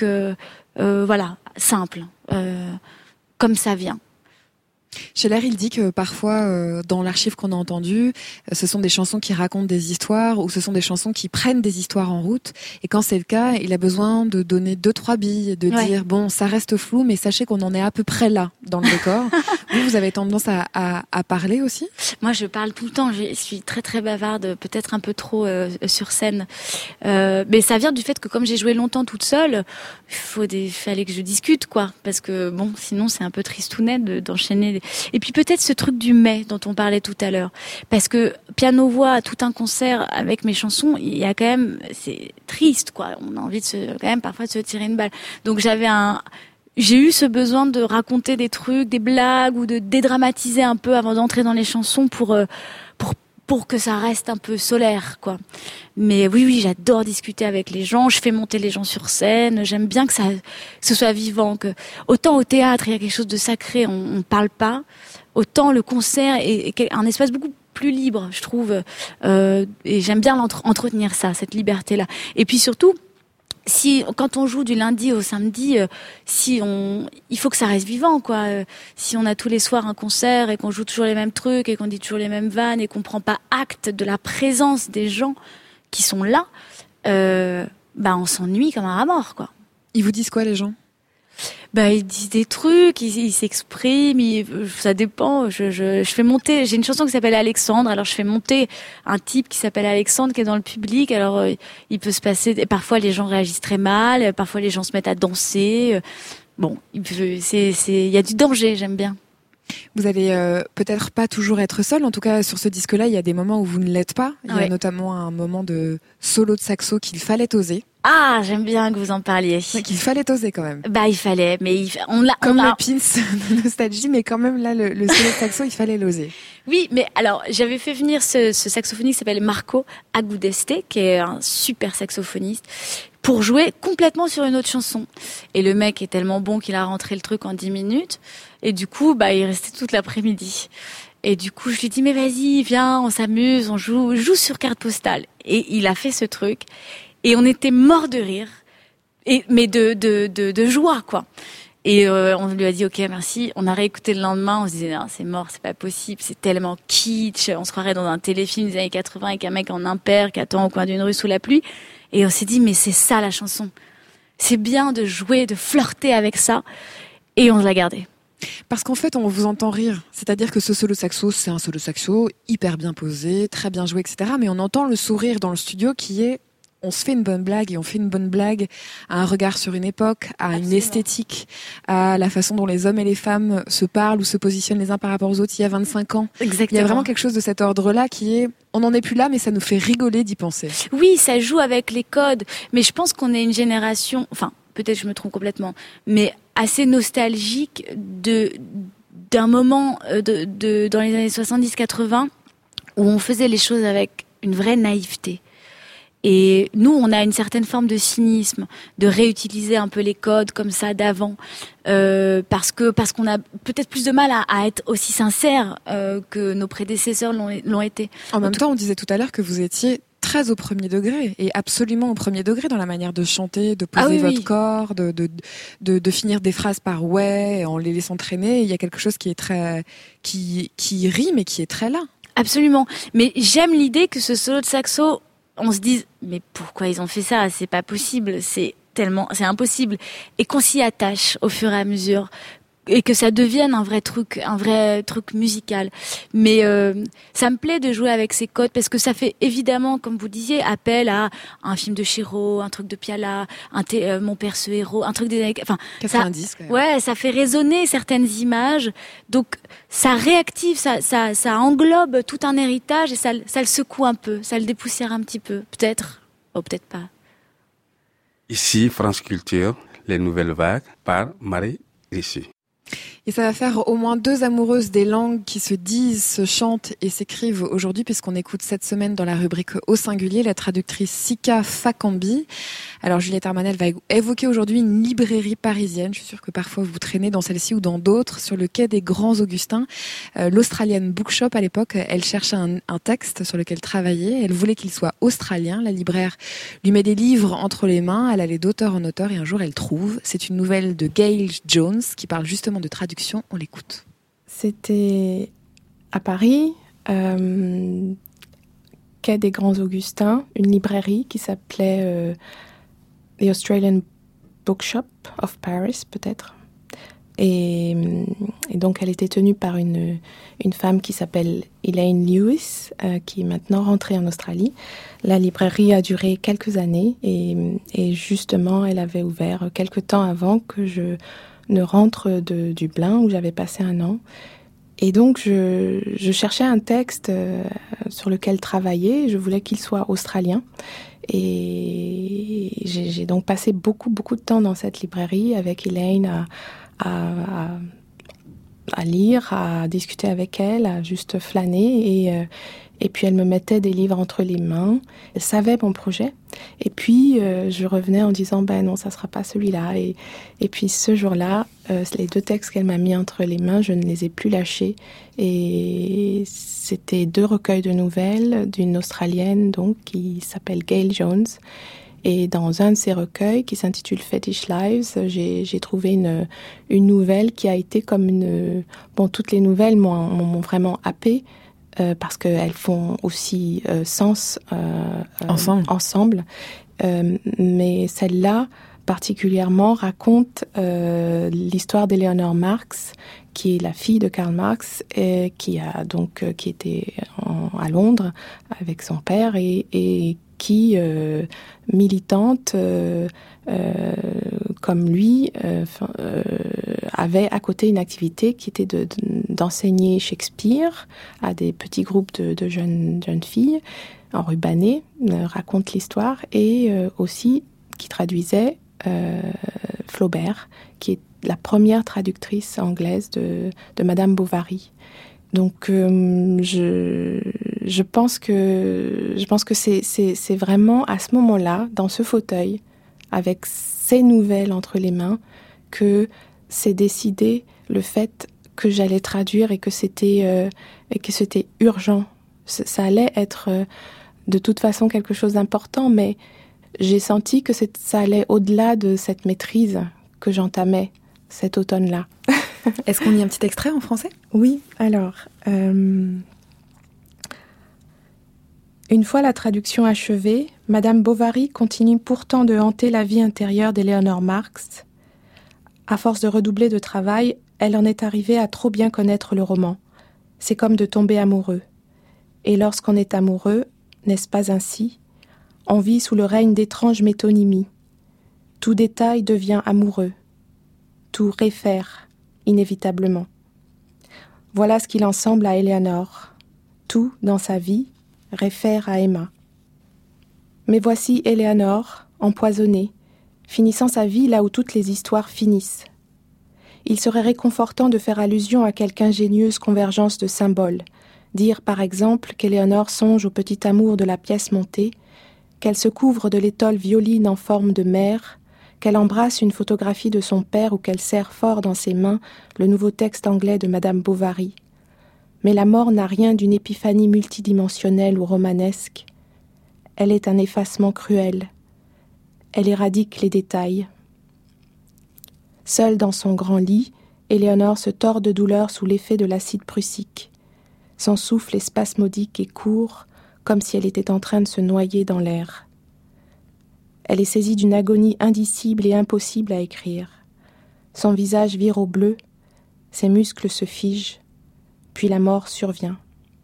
simple, comme ça vient. Scheller, il dit que parfois, dans l'archive qu'on a entendue, ce sont des chansons qui racontent des histoires ou ce sont des chansons qui prennent des histoires en route. Et quand c'est le cas, il a besoin de donner 2-3 billes, de dire bon, ça reste flou, mais sachez qu'on en est à peu près là dans le décor. Vous avez tendance à parler aussi ? Moi, je parle tout le temps. Je suis très très bavarde, peut-être un peu trop sur scène. Mais ça vient du fait que comme j'ai joué longtemps toute seule, fallait que je discute, quoi. Parce que bon, sinon c'est un peu tristounet d'enchaîner. Et puis peut-être ce truc du mais dont on parlait tout à l'heure. Parce que piano-voix, tout un concert avec mes chansons, il y a quand même, c'est triste, quoi. On a envie quand même parfois de se tirer une balle. Donc j'ai eu ce besoin de raconter des trucs, des blagues ou de dédramatiser un peu avant d'entrer dans les chansons pour que ça reste un peu solaire, quoi. Mais oui, j'adore discuter avec les gens. Je fais monter les gens sur scène. J'aime bien que ce soit vivant. Que autant au théâtre il y a quelque chose de sacré, on parle pas. Autant le concert est un espace beaucoup plus libre, je trouve. Et j'aime bien entretenir ça, cette liberté-là. Et puis surtout, quand on joue du lundi au samedi, il faut que ça reste vivant, quoi. Si on a tous les soirs un concert et qu'on joue toujours les mêmes trucs et qu'on dit toujours les mêmes vannes et qu'on prend pas acte de la présence des gens qui sont là, on s'ennuie comme un rat mort, quoi. Ils vous disent quoi, les gens ? Ils disent des trucs, ils s'expriment, ça dépend. Je fais monter, j'ai une chanson qui s'appelle Alexandre, alors je fais monter un type qui s'appelle Alexandre qui est dans le public, alors il peut se passer, parfois les gens réagissent très mal, parfois les gens se mettent à danser. Bon, il y a du danger, j'aime bien. Vous allez peut-être pas toujours être seul, en tout cas sur ce disque-là, il y a des moments où vous ne l'êtes pas. Il y a notamment un moment de solo de saxo qu'il fallait oser. Ah, j'aime bien que vous en parliez. Qu'il fallait oser quand même. Il fallait, mais Comme le pins de Nostalgie, mais quand même là, le solo de saxo, il fallait l'oser. Oui, mais alors, j'avais fait venir ce saxophoniste qui s'appelle Marco Agudeste, qui est un super saxophoniste, pour jouer complètement sur une autre chanson. Et le mec est tellement bon qu'il a rentré le truc en 10 minutes. Et du coup, il restait toute l'après-midi. Et du coup, je lui dis, mais vas-y, viens, on s'amuse, on joue sur carte postale. Et il a fait ce truc. Et on était morts de rire, mais de joie, quoi. Et on lui a dit ok, merci. On a réécouté le lendemain, on se disait non, c'est mort, c'est pas possible, c'est tellement kitsch, on se croirait dans un téléfilm des années 80 avec un mec en impair qui attend au coin d'une rue sous la pluie. Et on s'est dit mais c'est ça la chanson. C'est bien de jouer, de flirter avec ça. Et on l'a gardé. Parce qu'en fait, on vous entend rire. C'est-à-dire que ce solo saxo, c'est un solo saxo hyper bien posé, très bien joué, etc. Mais on entend le sourire dans le studio qui est on se fait une bonne blague et on fait une bonne blague à un regard sur une époque, à une esthétique, à la façon dont les hommes et les femmes se parlent ou se positionnent les uns par rapport aux autres il y a 25 ans. Exactement. Il y a vraiment quelque chose de cet ordre-là qui est, on n'en est plus là, mais ça nous fait rigoler d'y penser. Oui, ça joue avec les codes, mais je pense qu'on est une génération, enfin, peut-être je me trompe complètement, mais assez nostalgique d'un moment dans les années 70-80 où on faisait les choses avec une vraie naïveté. Et nous, on a une certaine forme de cynisme, de réutiliser un peu les codes comme ça d'avant, parce qu'on a peut-être plus de mal à être aussi sincère que nos prédécesseurs l'ont été. En même temps, on disait tout à l'heure que vous étiez très au premier degré, et absolument au premier degré dans la manière de chanter, de poser votre corps, de finir des phrases par ouais, en les laissant traîner. Il y a quelque chose qui est qui rime et qui est très là. Absolument. Mais j'aime l'idée que ce solo de saxo, on se dise, mais pourquoi ils ont fait ça? C'est pas possible, c'est impossible. Et qu'on s'y attache au fur et à mesure. Et que ça devienne un vrai truc musical. Mais ça me plaît de jouer avec ces codes parce que ça fait évidemment, comme vous disiez, appel à un film de Chéreau, un truc de Piala, Mon père ce héros, un truc des années... Enfin, 90 quand même. Ouais, ça fait résonner certaines images. Donc ça réactive, ça englobe tout un héritage et ça le secoue un peu, ça le dépoussière un petit peu. Peut-être, ou peut-être pas. Ici, France Culture, les nouvelles vagues par Marie Richie. Et ça va faire au moins 2 amoureuses des langues qui se disent, se chantent et s'écrivent aujourd'hui, puisqu'on écoute cette semaine dans la rubrique Au singulier la traductrice Sika Fakambi. Alors Juliette Armanel va évoquer aujourd'hui une librairie parisienne. Je suis sûre que parfois vous traînez dans celle-ci ou dans d'autres, sur le quai des Grands Augustins. L'Australian Bookshop, à l'époque, elle cherchait un texte sur lequel travailler. Elle voulait qu'il soit australien. La libraire lui met des livres entre les mains. Elle allait d'auteur en auteur et un jour elle trouve. C'est une nouvelle de Gail Jones qui parle justement de traduction. On l'écoute. C'était à Paris, quai des Grands Augustins, une librairie qui s'appelait The Australian Bookshop of Paris, peut-être. Et donc, elle était tenue par une femme qui s'appelle Elaine Lewis, qui est maintenant rentrée en Australie. La librairie a duré quelques années et justement, elle avait ouvert quelque temps avant que je ne rentre de Dublin, où j'avais passé un an. Et donc, je cherchais un texte sur lequel travailler. Je voulais qu'il soit australien. Et j'ai donc passé beaucoup de temps dans cette librairie avec Elaine à lire, à discuter avec elle, à juste flâner. Et puis, elle me mettait des livres entre les mains. Elle savait mon projet. Et puis, je revenais en disant, non, ça sera pas celui-là. Et puis, ce jour-là, les 2 textes qu'elle m'a mis entre les mains, je ne les ai plus lâchés. Et c'était 2 recueils de nouvelles d'une Australienne, donc, qui s'appelle Gail Jones. Et dans un de ces recueils, qui s'intitule Fetish Lives, j'ai trouvé une nouvelle qui a été comme une... Bon, toutes les nouvelles m'ont vraiment happée, parce qu'elles font aussi sens ensemble. Mais celle-là, particulièrement, raconte l'histoire d'Eleanor Marx, qui est la fille de Karl Marx, et qui était à Londres avec son père et qui, militante comme lui, avait à côté une activité qui était d'enseigner Shakespeare à des petits groupes de jeunes filles enrubannées, raconte l'histoire, et aussi qui traduisait Flaubert, qui est la première traductrice anglaise de Madame Bovary. Donc, je pense que c'est vraiment à ce moment-là, dans ce fauteuil, avec ces nouvelles entre les mains, que s'est décidé le fait que j'allais traduire et que c'était urgent. Ça allait être de toute façon quelque chose d'important, mais j'ai senti que ça allait au-delà de cette maîtrise que j'entamais cet automne-là. Est-ce qu'on lit un petit extrait en français ? Oui, alors... Une fois la traduction achevée, Madame Bovary continue pourtant de hanter la vie intérieure d'Eleanor Marx. À force de redoubler de travail, elle en est arrivée à trop bien connaître le roman. C'est comme de tomber amoureux. Et lorsqu'on est amoureux, n'est-ce pas ainsi ? On vit sous le règne d'étranges métonymies. Tout détail devient amoureux. Tout réfère, inévitablement. Voilà ce qu'il en semble à Eleanor. Tout, dans sa vie, réfère à Emma. Mais voici Eleanor, empoisonnée, finissant sa vie là où toutes les histoires finissent. Il serait réconfortant de faire allusion à quelque ingénieuse convergence de symboles, dire par exemple qu'Eleanor songe au petit amour de la pièce montée, qu'elle se couvre de l'étole violine en forme de mer, qu'elle embrasse une photographie de son père ou qu'elle serre fort dans ses mains le nouveau texte anglais de Madame Bovary. Mais la mort n'a rien d'une épiphanie multidimensionnelle ou romanesque. Elle est un effacement cruel. Elle éradique les détails. Seule dans son grand lit, Eleanor se tord de douleur sous l'effet de l'acide prussique. Son souffle est spasmodique et court, comme si elle était en train de se noyer dans l'air. Elle est saisie d'une agonie indicible et impossible à écrire. Son visage vire au bleu, ses muscles se figent, puis la mort survient.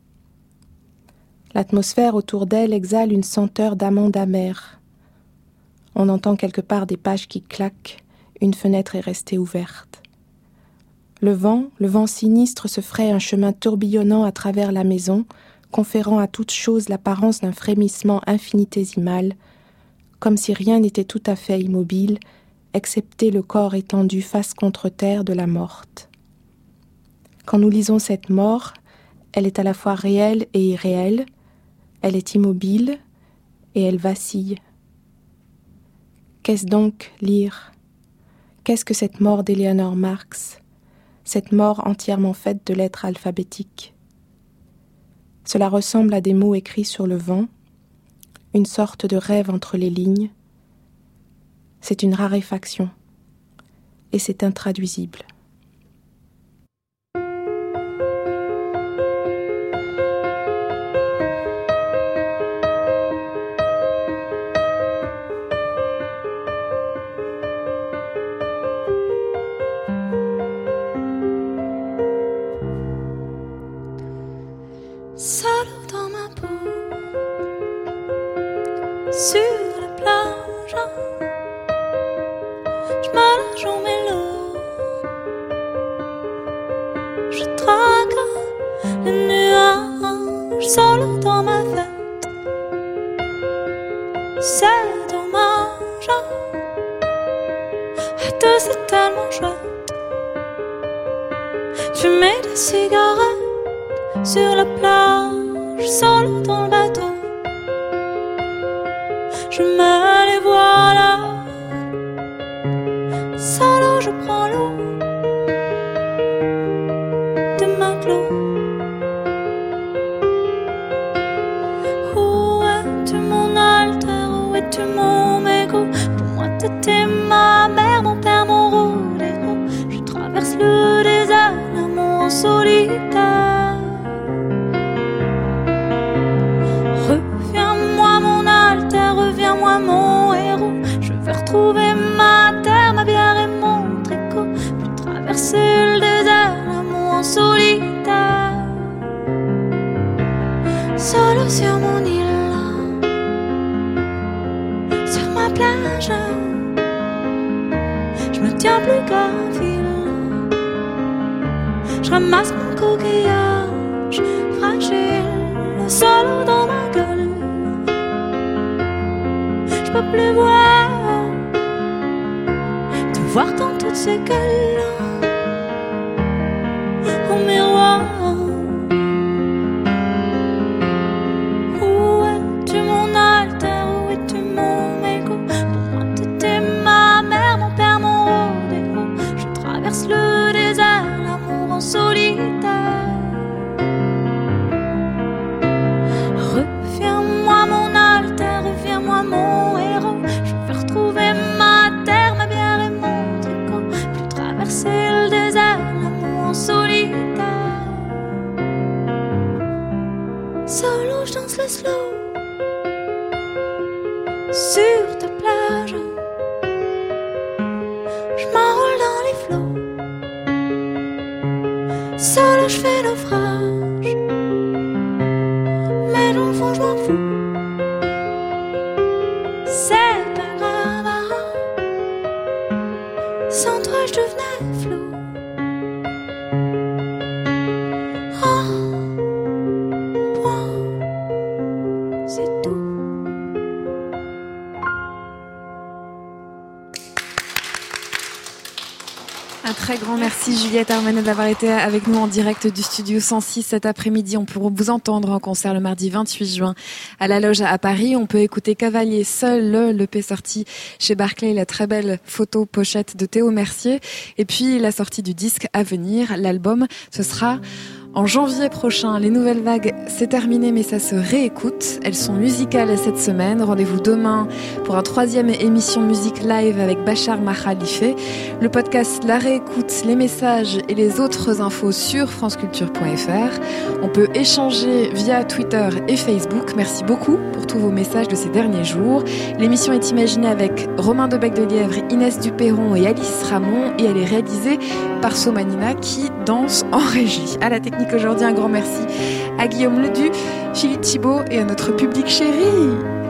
L'atmosphère autour d'elle exhale une senteur d'amande amère. On entend quelque part des pages qui claquent, une fenêtre est restée ouverte. Le vent sinistre se fraye un chemin tourbillonnant à travers la maison, conférant à toute chose l'apparence d'un frémissement infinitésimal, comme si rien n'était tout à fait immobile, excepté le corps étendu face contre terre de la morte. Quand nous lisons cette mort, elle est à la fois réelle et irréelle, elle est immobile et elle vacille. Qu'est-ce donc lire ? Qu'est-ce que cette mort d'Eleanor Marx ? Cette mort entièrement faite de lettres alphabétiques. Cela ressemble à des mots écrits sur le vent, une sorte de rêve entre les lignes. C'est une raréfaction et c'est intraduisible. solo dans ma fête. C'est dommage, à deux c'est tellement chouette. Tu mets des cigarettes sur la plage, solo dans le bateau. Je me les vois là, solo je prends l'eau de matelot. Où es-tu mon alter, où es-tu mon mégot? Pour moi t'étais ma mère, mon père, mon rodéo. Je traverse le désert, l'amour solitaire. Reviens-moi mon alter, reviens-moi mon héros. Je veux retrouver ma terre, ma bière et mon tricot. Puis traverser le désert, l'amour en solitaire. Solo sur mon île, sur ma plage. Je me tiens plus qu'à un fil. Je ramasse mon coquillage fragile, solo dans ma gueule. Je peux plus voir, te voir dans toutes ces gueules au miroir. Où es-tu mon alter, où es-tu mon mégot? Pour moi t'étais ma mère, mon père, mon rodéo. Je traverse le désert, l'amour en solitaire. Reviens-moi mon alter, reviens-moi mon héros. Je veux retrouver ma terre, ma bière et mon tricot. Puis traverser le désert, l'amour en solitaire. Solo je danse le slow sur ta plage. Je m'enrôle dans les flots. Solo je fais naufrage, mais dans le fond je m'en fous. C'est pas grave, sans toi je devenais flou. C'est tout. Un très grand merci Juliette Armanet d'avoir été avec nous en direct du studio 106 cet après-midi. On pourra vous entendre en concert le mardi 28 juin à la Loge à Paris. On peut écouter Cavalier Seul, l'EP sorti chez Barclay, la très belle photo pochette de Théo Mercier. Et puis la sortie du disque à venir, l'album, ce sera en janvier prochain. Les nouvelles vagues, c'est terminé, mais ça se réécoute. Elles sont musicales cette semaine. Rendez-vous demain pour un 3e émission musique live avec Bachar Mahalife. Le podcast, la réécoute, les messages et les autres infos sur franceculture.fr. On peut échanger via Twitter et Facebook. Merci beaucoup pour tous vos messages de ces derniers jours. L'émission est imaginée avec Romain Debec-de-Lièvre, Inès Duperron et Alice Ramon, et elle est réalisée par Somanina qui danse en régie. À la technique aujourd'hui, un grand merci à Guillaume Ledu, Philippe Thibault et à notre public chéri.